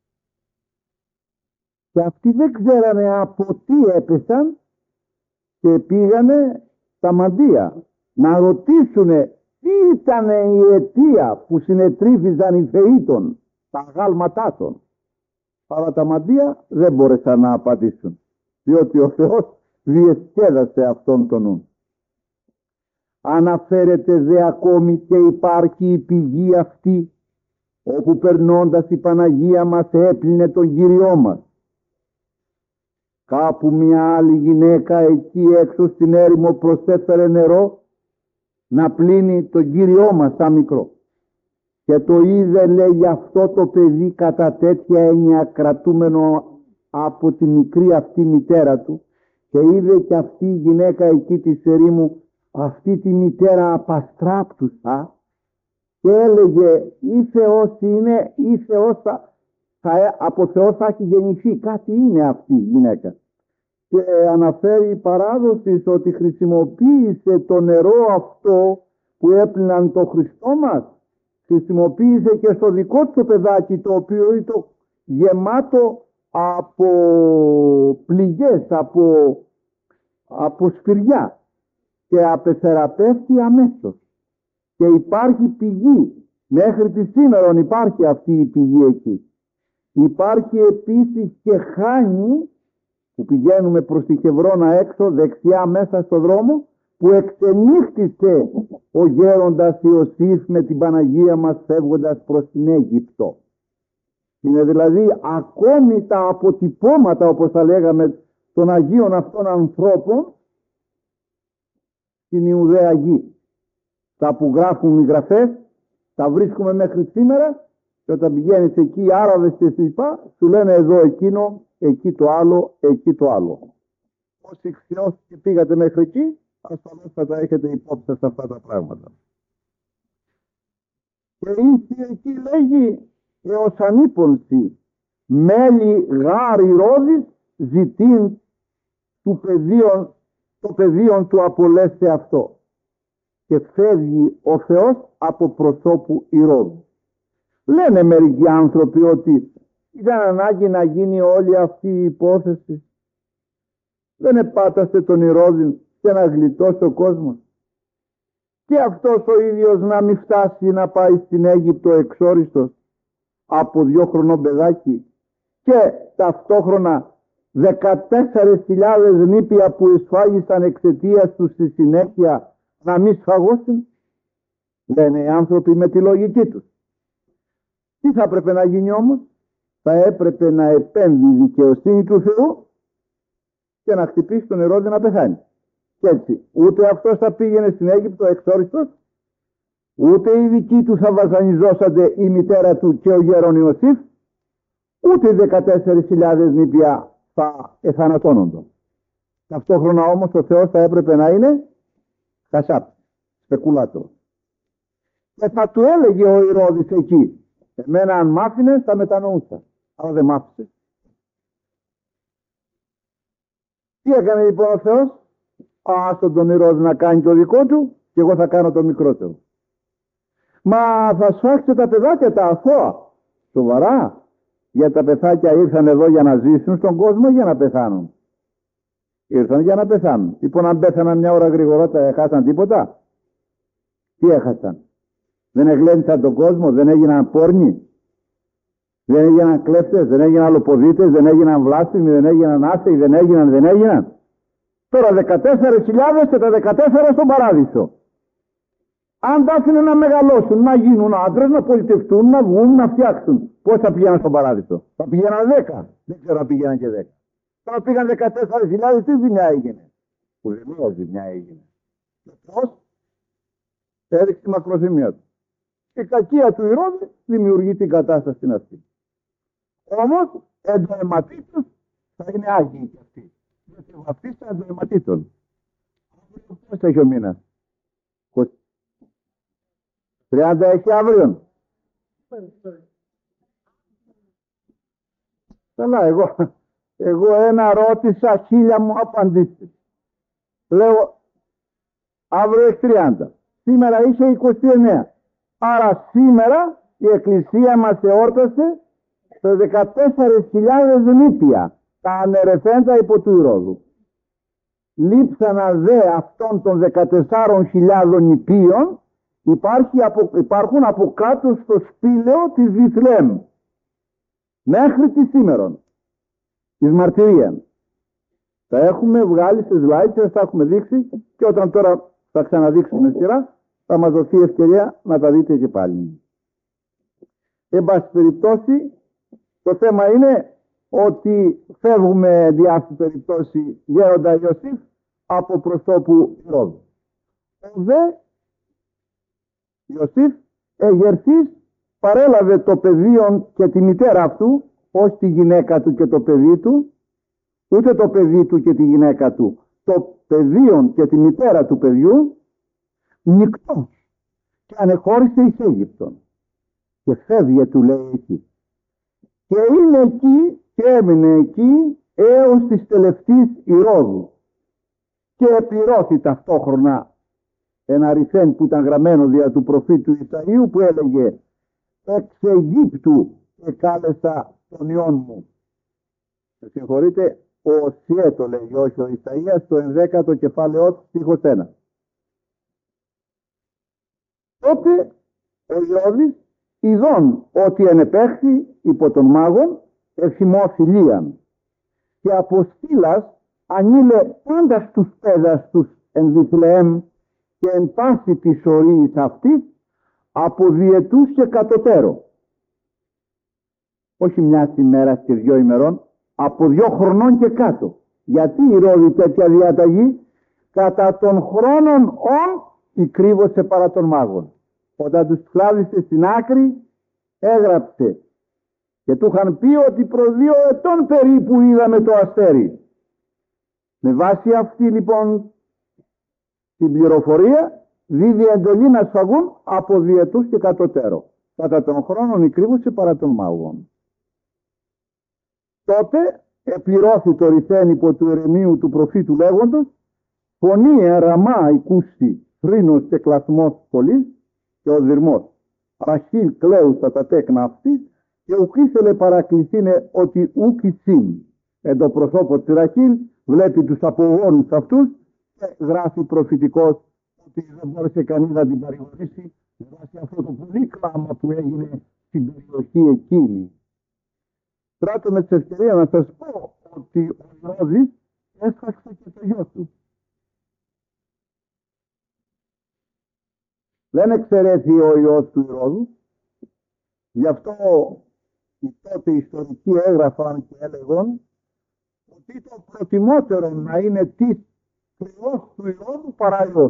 Και αυτοί δεν ξέρανε από τι έπεσαν και πήγανε στα μαντεία να ρωτήσουνε τι ήταν η αιτία που συνετρίφιζαν οι θεοί των, τα αγάλματά των. Αλλά τα μαντεία δεν μπόρεσαν να απαντήσουν, διότι ο Θεός διεσκέδασε αυτόν τον νου. Αναφέρεται δε ακόμη και υπάρχει η πηγή αυτή, όπου περνώντας η Παναγία μας έπλυνε τον Κύριό μας. Κάπου μια άλλη γυναίκα εκεί έξω στην έρημο προσέφερε νερό να πλύνει τον Κύριό μας σαν μικρό. Και το είδε, λέει, αυτό το παιδί κατά τέτοια έννοια κρατούμενο από τη μικρή αυτή μητέρα του, και είδε και αυτή η γυναίκα εκεί της ερήμου αυτή τη μητέρα απαστράπτουσα, και έλεγε ή Θεός είναι ή Θεός θα, θα, από Θεός θα έχει γεννηθεί, κάτι είναι αυτή η γυναίκα. Και αναφέρει η παράδοση ότι χρησιμοποίησε το νερό αυτό που έπλυναν το Χριστό μας, χρησιμοποίησε και στο δικό του παιδάκι, το οποίο ήταν γεμάτο από πληγές, από, από σφυριά, και απεθεραπεύτει αμέσως. Και υπάρχει πηγή, μέχρι τη σήμερα υπάρχει αυτή η πηγή εκεί. Υπάρχει επίσης και Χάνη, που πηγαίνουμε προς τη Χευρώνα έξω, δεξιά μέσα στο δρόμο, που εξενύχτησε ο γέροντας Ιωσήφ με την Παναγία μας φεύγοντας προς την Αίγυπτο. Είναι δηλαδή ακόμη τα αποτυπώματα, όπως θα λέγαμε, των Αγίων αυτών ανθρώπων στην Ιουδαία γη. Τα που γράφουν οι γραφές τα βρίσκουμε μέχρι σήμερα, και όταν πηγαίνεις εκεί οι Άραβες και λοιπά, σου λένε εδώ εκείνο, εκεί το άλλο, εκεί το άλλο. Όσοι ξιώσετε πήγατε μέχρι εκεί, ασφαλώς θα τα έχετε υπόψη σας αυτά τα πράγματα. Και ήρθε εκεί, λέγει, έως ανύπολση, μέλη γάρι ρόδης, ζητήν του πεδίον, το πεδίον του απολέστε αυτό. Και φεύγει ο Θεός από προσώπου Ηρώδου. Λένε μερικοί άνθρωποι ότι ήταν ανάγκη να γίνει όλη αυτή η υπόθεση. Δεν επάτασε τον Ηρώδη και να γλιτώσει ο κόσμος. Και αυτός ο ίδιος να μην φτάσει να πάει στην Αίγυπτο εξόριστος από δύο χρονών παιδάκι, και ταυτόχρονα δεκατέσσερις χιλιάδες νήπια που εσφάγισαν εξαιτίας τους στη συνέχεια να μην σφαγώσουν. Λένε οι άνθρωποι με τη λογική τους. Τι θα έπρεπε να γίνει όμως? Θα έπρεπε να επέμβει η δικαιοσύνη του Θεού και να χτυπήσει τον Ηρώδη να πεθάνει. Και έτσι ούτε αυτός θα πήγαινε στην Αίγυπτο εξόριστος, ούτε οι δικοί του θα βασανιζόσατε, η μητέρα του και ο γέρον Ιωσήφ, ούτε οι δεκατέσσερις χιλιάδες νήπια θα εθανατώνονταν. Ταυτόχρονα όμως ο Θεός θα έπρεπε να είναι χασάπ, σπεκουλάτο. Και θα του έλεγε ο Ηρώδης εκεί, εμένα αν μ' άφηνες θα μετανοούσα, αλλά δεν μ' άφησες. Τι έκανε λοιπόν ο Θεός? Άστον τον Ηρώδη να κάνει το δικό του και εγώ θα κάνω το μικρότερο. Μα θα σφάξετε τα παιδάκια τα αθώα. Σοβαρά? Γιατί τα παιδάκια ήρθαν εδώ για να ζήσουν στον κόσμο, για να πεθάνουν? Ήρθαν για να πεθάνουν. Λοιπόν, αν πέθαναν μια ώρα γρηγορότερα, έχασαν τίποτα? Τι έχασαν? Δεν εγλέντισαν τον κόσμο, δεν έγιναν πόρνοι, δεν έγιναν κλέφτες, δεν έγιναν αλοποδίτες, δεν έγιναν βλάσφημοι, δεν έγιναν άσεοι, δεν έγιναν, δεν έγιναν. Τώρα δεκατέσσερις χιλιάδες και τα δεκατέσσερα στον παράδεισο. Αν τα άφηνε να μεγαλώσουν, να γίνουν άντρες, να πολιτευτούν, να βγουν, να φτιάξουν, πώς θα πηγαίναν στον παράδεισο? Θα πηγαίναν δέκα. Δεν ξέρω αν πήγαιναν και δέκα. Τώρα πήγαν δεκατέσσερις χιλιάδες, τι ζημιά έγινε? Ουδέμια ζημιά έγινε. Πώς? Έριξε τη μακροθυμία του. Η κακία του Ηρώδη δημιουργεί την κατάσταση στην αυτή. Όμως εντοαιματήτως θα είναι άγιοι και αυτοί. Γιατί βαπτίστα εντοαιματήτων. Πώς έχει ο μήνας? τριάντα έχει αύριο. Καλά, εγώ, εγώ ένα ρώτησα, χίλια μου απαντήσεις. Λέω, αύριο έχει τριάντα. Σήμερα είχε είκοσι εννέα. Άρα σήμερα η Εκκλησία μας εόρτασε σε δεκατέσσερις χιλιάδες νήπια, τα ανερεφέντα υπό του Ηρώδου. Λείψανα δε αυτών των δεκατεσσάρων χιλιάδων νηπίων, υπάρχει από, υπάρχουν από κάτω στο σπήλαιο της Βιθλέμ, μέχρι τη σήμερον, της μαρτυρίας. Τα έχουμε βγάλει στις λάιτες, τα έχουμε δείξει, και όταν τώρα θα ξαναδείξουμε σειρά, θα μας δοθεί ευκαιρία να τα δείτε και πάλι. Εν πάση περιπτώσει, το θέμα είναι ότι φεύγουμε δι' αυτή περιπτώσει γέροντα Ιωσήφ από προσώπου Ηρώδου. Ο δε Ιωσήφ εγερθής παρέλαβε το παιδίον και τη μητέρα αυτού, όχι τη γυναίκα του και το παιδί του, ούτε το παιδί του και τη γυναίκα του, το παιδίον και τη μητέρα του παιδιού, νυκτός, και ανεχώρησε εις Αίγυπτον. Και φεύγε, του λέει, εκεί. Και είναι εκεί και έμεινε εκεί έως της τελευταίας Ηρώδου. Και επληρώθη ταυτόχρονα ένα ρηθέν που ήταν γραμμένο δια του προφήτου Ισαΐου, που έλεγε «Εξ Αιγύπτου εκάλεσα τον ιόν μου». Με συγχωρείτε, ο Οσιέ το λέει, όχι ο Ισαΐας, το ενδέκατο κεφάλαιό στίχος ένα. Τότε ο Ηρώδης ειδών ότι ενεπέχθη υπό τον μάγον ευθυμώ φιλίαν, και αποστήλας ανήλε πάντα στους πέδας τους εν Βιθλεέμ και εν πάση της ορίης αυτής από διετούς και κατωτέρω. Όχι μια ημέρα και δυο ημερών, από δυο χρονών και κάτω. Γιατί Ηρώδη τέτοια διαταγή? Κατά των χρόνων ον ηκρύβωσε παρά των μάγων. Όταν τους κλάδισε στην άκρη, έγραψε και του είχαν πει ότι προ δύο ετών περίπου είδαμε το αστέρι. Με βάση αυτή λοιπόν την πληροφορία δίδει εντολή να σφαγούν από διετούς και κατωτέρω. Κατά των χρόνων ηκρύβωσε παρά των μάγων. Τότε επληρώθη το ρηθέν υπό του ερεμίου του προφήτου λέγοντος «Φωνή εραμά οικούστη θρήνος και κλασμός πολλής και ο δυρμός. Ραχήλ κλαίουσα τα τέκνα αυτής και ουκ ήθελε παρακληθήνε ότι ουκ εισήν». Εν το προσώπο της Ραχήλ βλέπει τους απογόνους αυτούς και γράφει προφητικός ότι δεν μπόρεσε κανείς να την παρηγορήσει με βάση αυτό το πολύ κλάμα που έγινε στην περιοχή εκείνη. Τράτω με την ευκαιρία να σας πω ότι ο Ηρώδης έσφαξε και το γιο του. Δεν εξαιρέθη ο ιός του Ηρώδου, γι' αυτό οι τότε ιστορικοί έγραφαν και έλεγαν ότι το προτιμότερο να είναι της κρυός του Ηρώδου παρά ιός.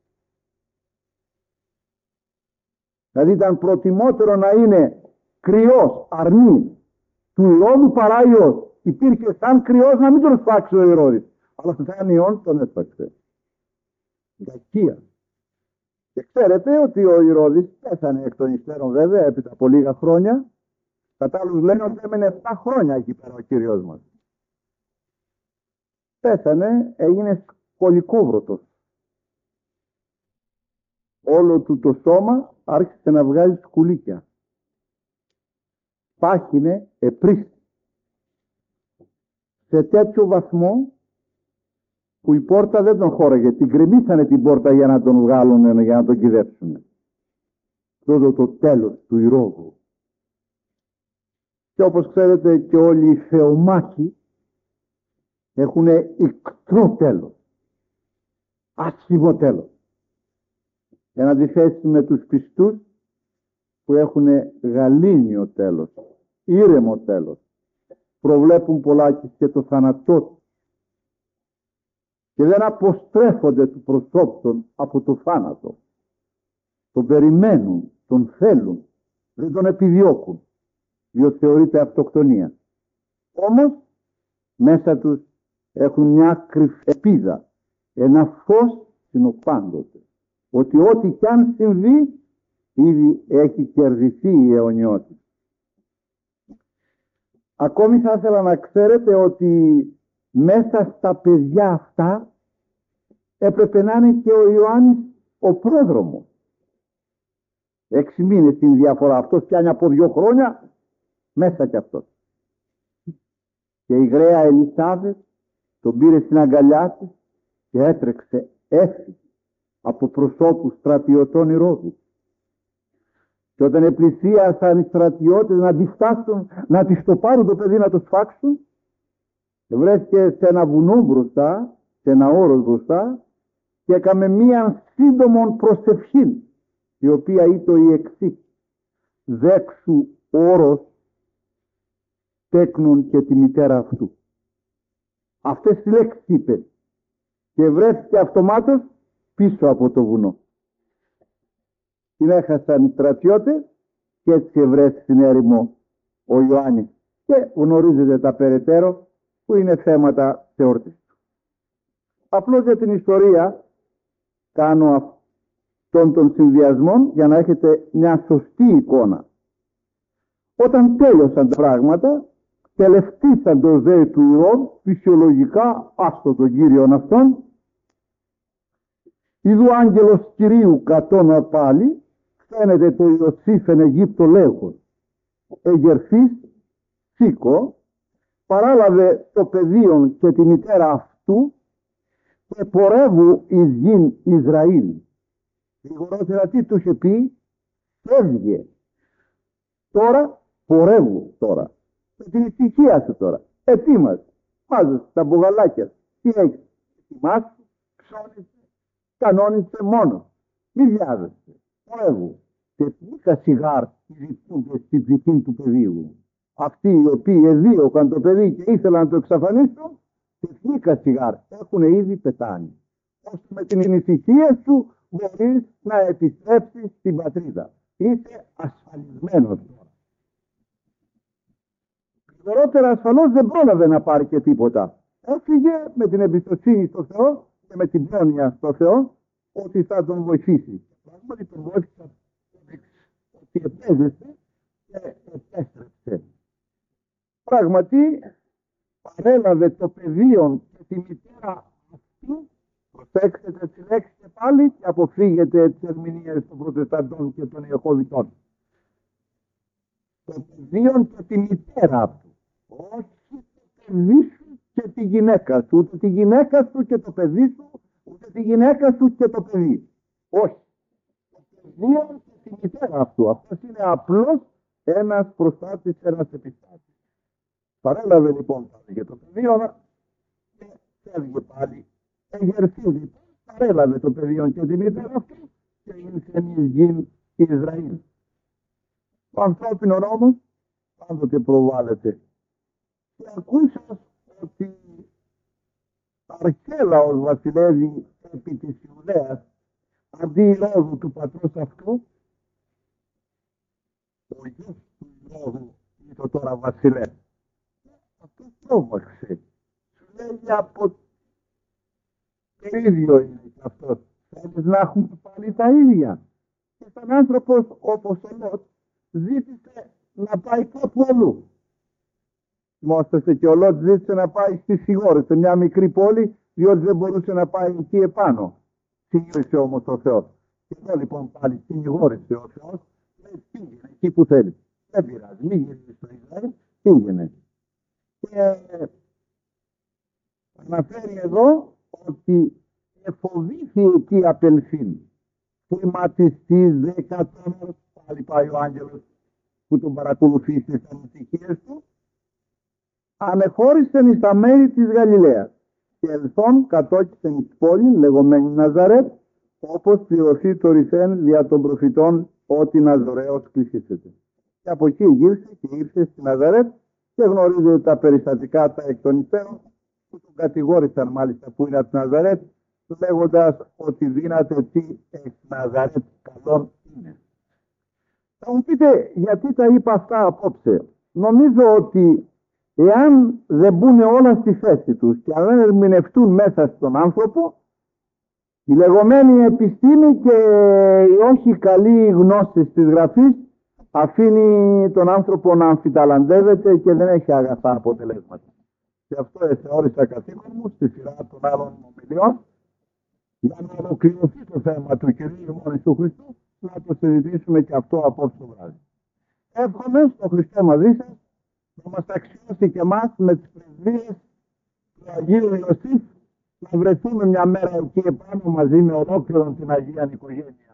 Δηλαδή ήταν προτιμότερο να είναι κρυός, αρνής του Ηρώδου παρά ιός. Υπήρχε σαν κρυός να μην τον σφάξει ο Ηρώδης, αλλά σαν ιόν τον έσφαξε. Κακία. Και ξέρετε ότι ο Ηρώδης πέθανε εκ των υστέρων, βέβαια, έπειτα από λίγα χρόνια. Κατά άλλους λένε ότι έμενε επτά χρόνια εκεί πέρα ο Κύριος μας. Πέθανε, έγινε σκολικόβρωτος. Όλο του το σώμα άρχισε να βγάζει σκουλίκια. Πάχινε, επρίστη. Σε τέτοιο βαθμό που η πόρτα δεν τον χώραγε. Την κρεμίσανε την πόρτα για να τον βγάλουν, για να τον κυδέψουν. Τότε το τέλος του Ηρώδου. Και όπως ξέρετε και όλοι οι θεομάχοι έχουν ικτρό τέλος. Άσχημο τέλος. Εν αντιθέσει με τους πιστούς που έχουν γαλήνιο τέλος, ήρεμο τέλος. Προβλέπουν πολλάκις και το θανατό και δεν αποστρέφονται του προσώπτων από το θάνατο. Τον περιμένουν, τον θέλουν, δεν τον επιδιώκουν, διότι θεωρείται αυτοκτονία. Όμως μέσα τους έχουν μια κρυφεπίδα, ένα φως συνοπάντοτε, ότι ό,τι κι αν συμβεί ήδη έχει κερδιθεί η αιωνιότητα. Ακόμη θα ήθελα να ξέρετε ότι μέσα στα παιδιά αυτά έπρεπε να είναι και ο Ιωάννης ο πρόδρομος. Έξι μήνες την διαφορά. Αυτός πιάνει από δύο χρόνια, μέσα κι αυτός. Και η γραία Ελισάβετ τον πήρε στην αγκαλιά της και έτρεξε, έφυγε από προσώπους στρατιωτών Ηρώδου. Και όταν επλησίασαν οι στρατιώτες να τη φτάσουν, να τη το πάρουν το παιδί να το σφάξουν, βρέθηκε σε ένα βουνό μπροστά, σε ένα όρος μπροστά και έκαμε μία σύντομον προσευχή, η οποία ήταν η εξής: δέξου όρος τέκνον και τη μητέρα αυτού. Αυτές τις λέξεις είπε και βρέθηκε αυτομάτως πίσω από το βουνό. Την έχασαν οι στρατιώτες και έτσι ευρέθηκε στην έρημο ο Ιωάννης. Και γνωρίζετε τα περαιτέρω που είναι θέματα θεόρτης του. Απλώς για την ιστορία κάνω αυτόν τον συνδυασμό για να έχετε μια σωστή εικόνα. Όταν τέλειωσαν τα πράγματα, τελευτήσαν το δέη του Ηρών, φυσιολογικά, άστο τον Κύριον αυτόν, είδου άγγελος Κυρίου κατώνα πάλι, φαίνεται το Ιωσήφ εν Αιγύπτο λέγον, εγερθείς σήκω, παράλαβε το παιδίον και τη μητέρα αυτού και πορεύου εις γην Ισραήλ. Γρηγορότερα τι του είχε πει, φεύγε. Τώρα πορεύου τώρα. Με την ησυχία σου τώρα. Ετοίμασε. Μάζεσαι τα μπουγαλάκια. Τι έχεις. Ετοιμάσου, ψώνεσαι, κανόνισε μόνο. Μη βιάζεσαι. Πορεύου. Και λίγα σιγάρ ζητούνται στην ψυχή του παιδίου. Αυτοί οι οποίοι εδίωκαν το παιδί και ήθελαν να το εξαφανίσουν, και λίγα σιγάρ έχουν ήδη πεθάνει. Ώστε με την ησυχία σου μπορείς να επιστρέψεις στην πατρίδα. Είσαι ασφαλισμένος τώρα. Γρηγορότερα ασφαλώς δεν πρόλαβε να πάρει και τίποτα. Έφυγε με την εμπιστοσύνη στο Θεό και με την πρόνοια στο Θεό ότι θα τον βοηθήσει. Πράγματι τον βοήθησε ότι επέζησε και επέστρεψε. Πράγματι παρέλαβε το πεδίο και τη μητέρα αυτή. Προσέξτε τη λέξη και πάλι και αποφύγετε τις ερμηνείες των Προτεσταντών και των Ιεχωβιτών. Το πεδίο και τη μητέρα αυτού. Όχι το παιδί σου και τη γυναίκα σου, ούτε τη γυναίκα σου και το παιδί σου, ούτε τη γυναίκα σου και το παιδί. Όχι. Το πεδίο και τη μητέρα αυτού. Αυτός είναι απλώς ένας προστάτης, ένας επιστάτης. Παρέλαβε λοιπόν πάλι για το πεδίο και φεύγει πάλι. Εγερθεί λοιπόν, παρέλαβε το πεδίο και τη μητέρα αυτού και ήρθε εις γην Ισραήλ. Το ανθρώπινο όμως πάντοτε προβάλλεται. Και ακούσα ότι Αρχέλαος βασιλεύει επί της Ιουδαίας αντί Ηρώδου του πατρός αυτού, ο γιος του Ηρώδου είναι το τώρα βασιλεύει. Αυτό τρόμαξε. Σου λέει από το ίδιο είναι και αυτός. Θέλεις να έχουμε πάλι τα ίδια. Και σαν άνθρωπος όπως ο Λότ ζήτησε να πάει κάπου αλλού. Θυμόσαστε και ο Λότ ζήτησε να πάει στη Σιγόρη, σε μια μικρή πόλη, διότι δεν μπορούσε να πάει εκεί επάνω. Συνήγορισε όμως ο Θεός. Και εδώ λοιπόν πάλι συνηγόρησε ο Θεός, λέει πήγαινε εκεί που θέλει. Δεν πειράζει, μην γυρίσει στο Ισραήλ, πήγαινε. Και αναφέρει εδώ ότι εφοβήθη εκεί απελθύν. Χρηματιστής δεκατόνων, πάλι πάει ο άγγελος που τον παρακολουθεί στις ανησυχίες του, ανεχώρησεν εις τα μέρη της Γαλιλαίας και ελθόν κατόκισεν εις πόλη λεγόμενη Ναζαρέτ, όπως πληρωθεί το ρηθέν δια των προφητών ότι Ναζωραίος κλεισίσεται. Και από εκεί γύρισε και ήρθε στη Ναζαρέτ και γνωρίζετε τα περιστατικά τα εκ των υστέρων που τον κατηγόρησαν μάλιστα που είναι από τη Ναζαρέτ, λέγοντας ότι δύναται τι εκ Ναζαρέτ καλόν είναι. Θα μου πείτε γιατί τα είπα αυτά απόψε. Νομίζω ότι εάν δεν μπουν όλα στη θέση τους και αν δεν ερμηνευτούν μέσα στον άνθρωπο, η λεγόμενη επιστήμη και η όχι καλή γνώση της γραφής αφήνει τον άνθρωπο να αμφιταλαντεύεται και δεν έχει αγαθά αποτελέσματα. Και αυτό εθεώρησα καθήκον μου στη σειρά των άλλων ομιλιών για να ολοκληρωθεί το θέμα του Κυρίου ημών Ιησού Χριστού, να το συζητήσουμε και αυτό απόψε το βράδυ. Εύχομαι στο Χριστό μαζί σας να μας αξιώσει και εμάς με τις πρεσβείες του Αγίου Ιωσήφ να βρεθούμε μια μέρα εκεί επάνω μαζί με ολόκληρον την Αγία Οικογένεια.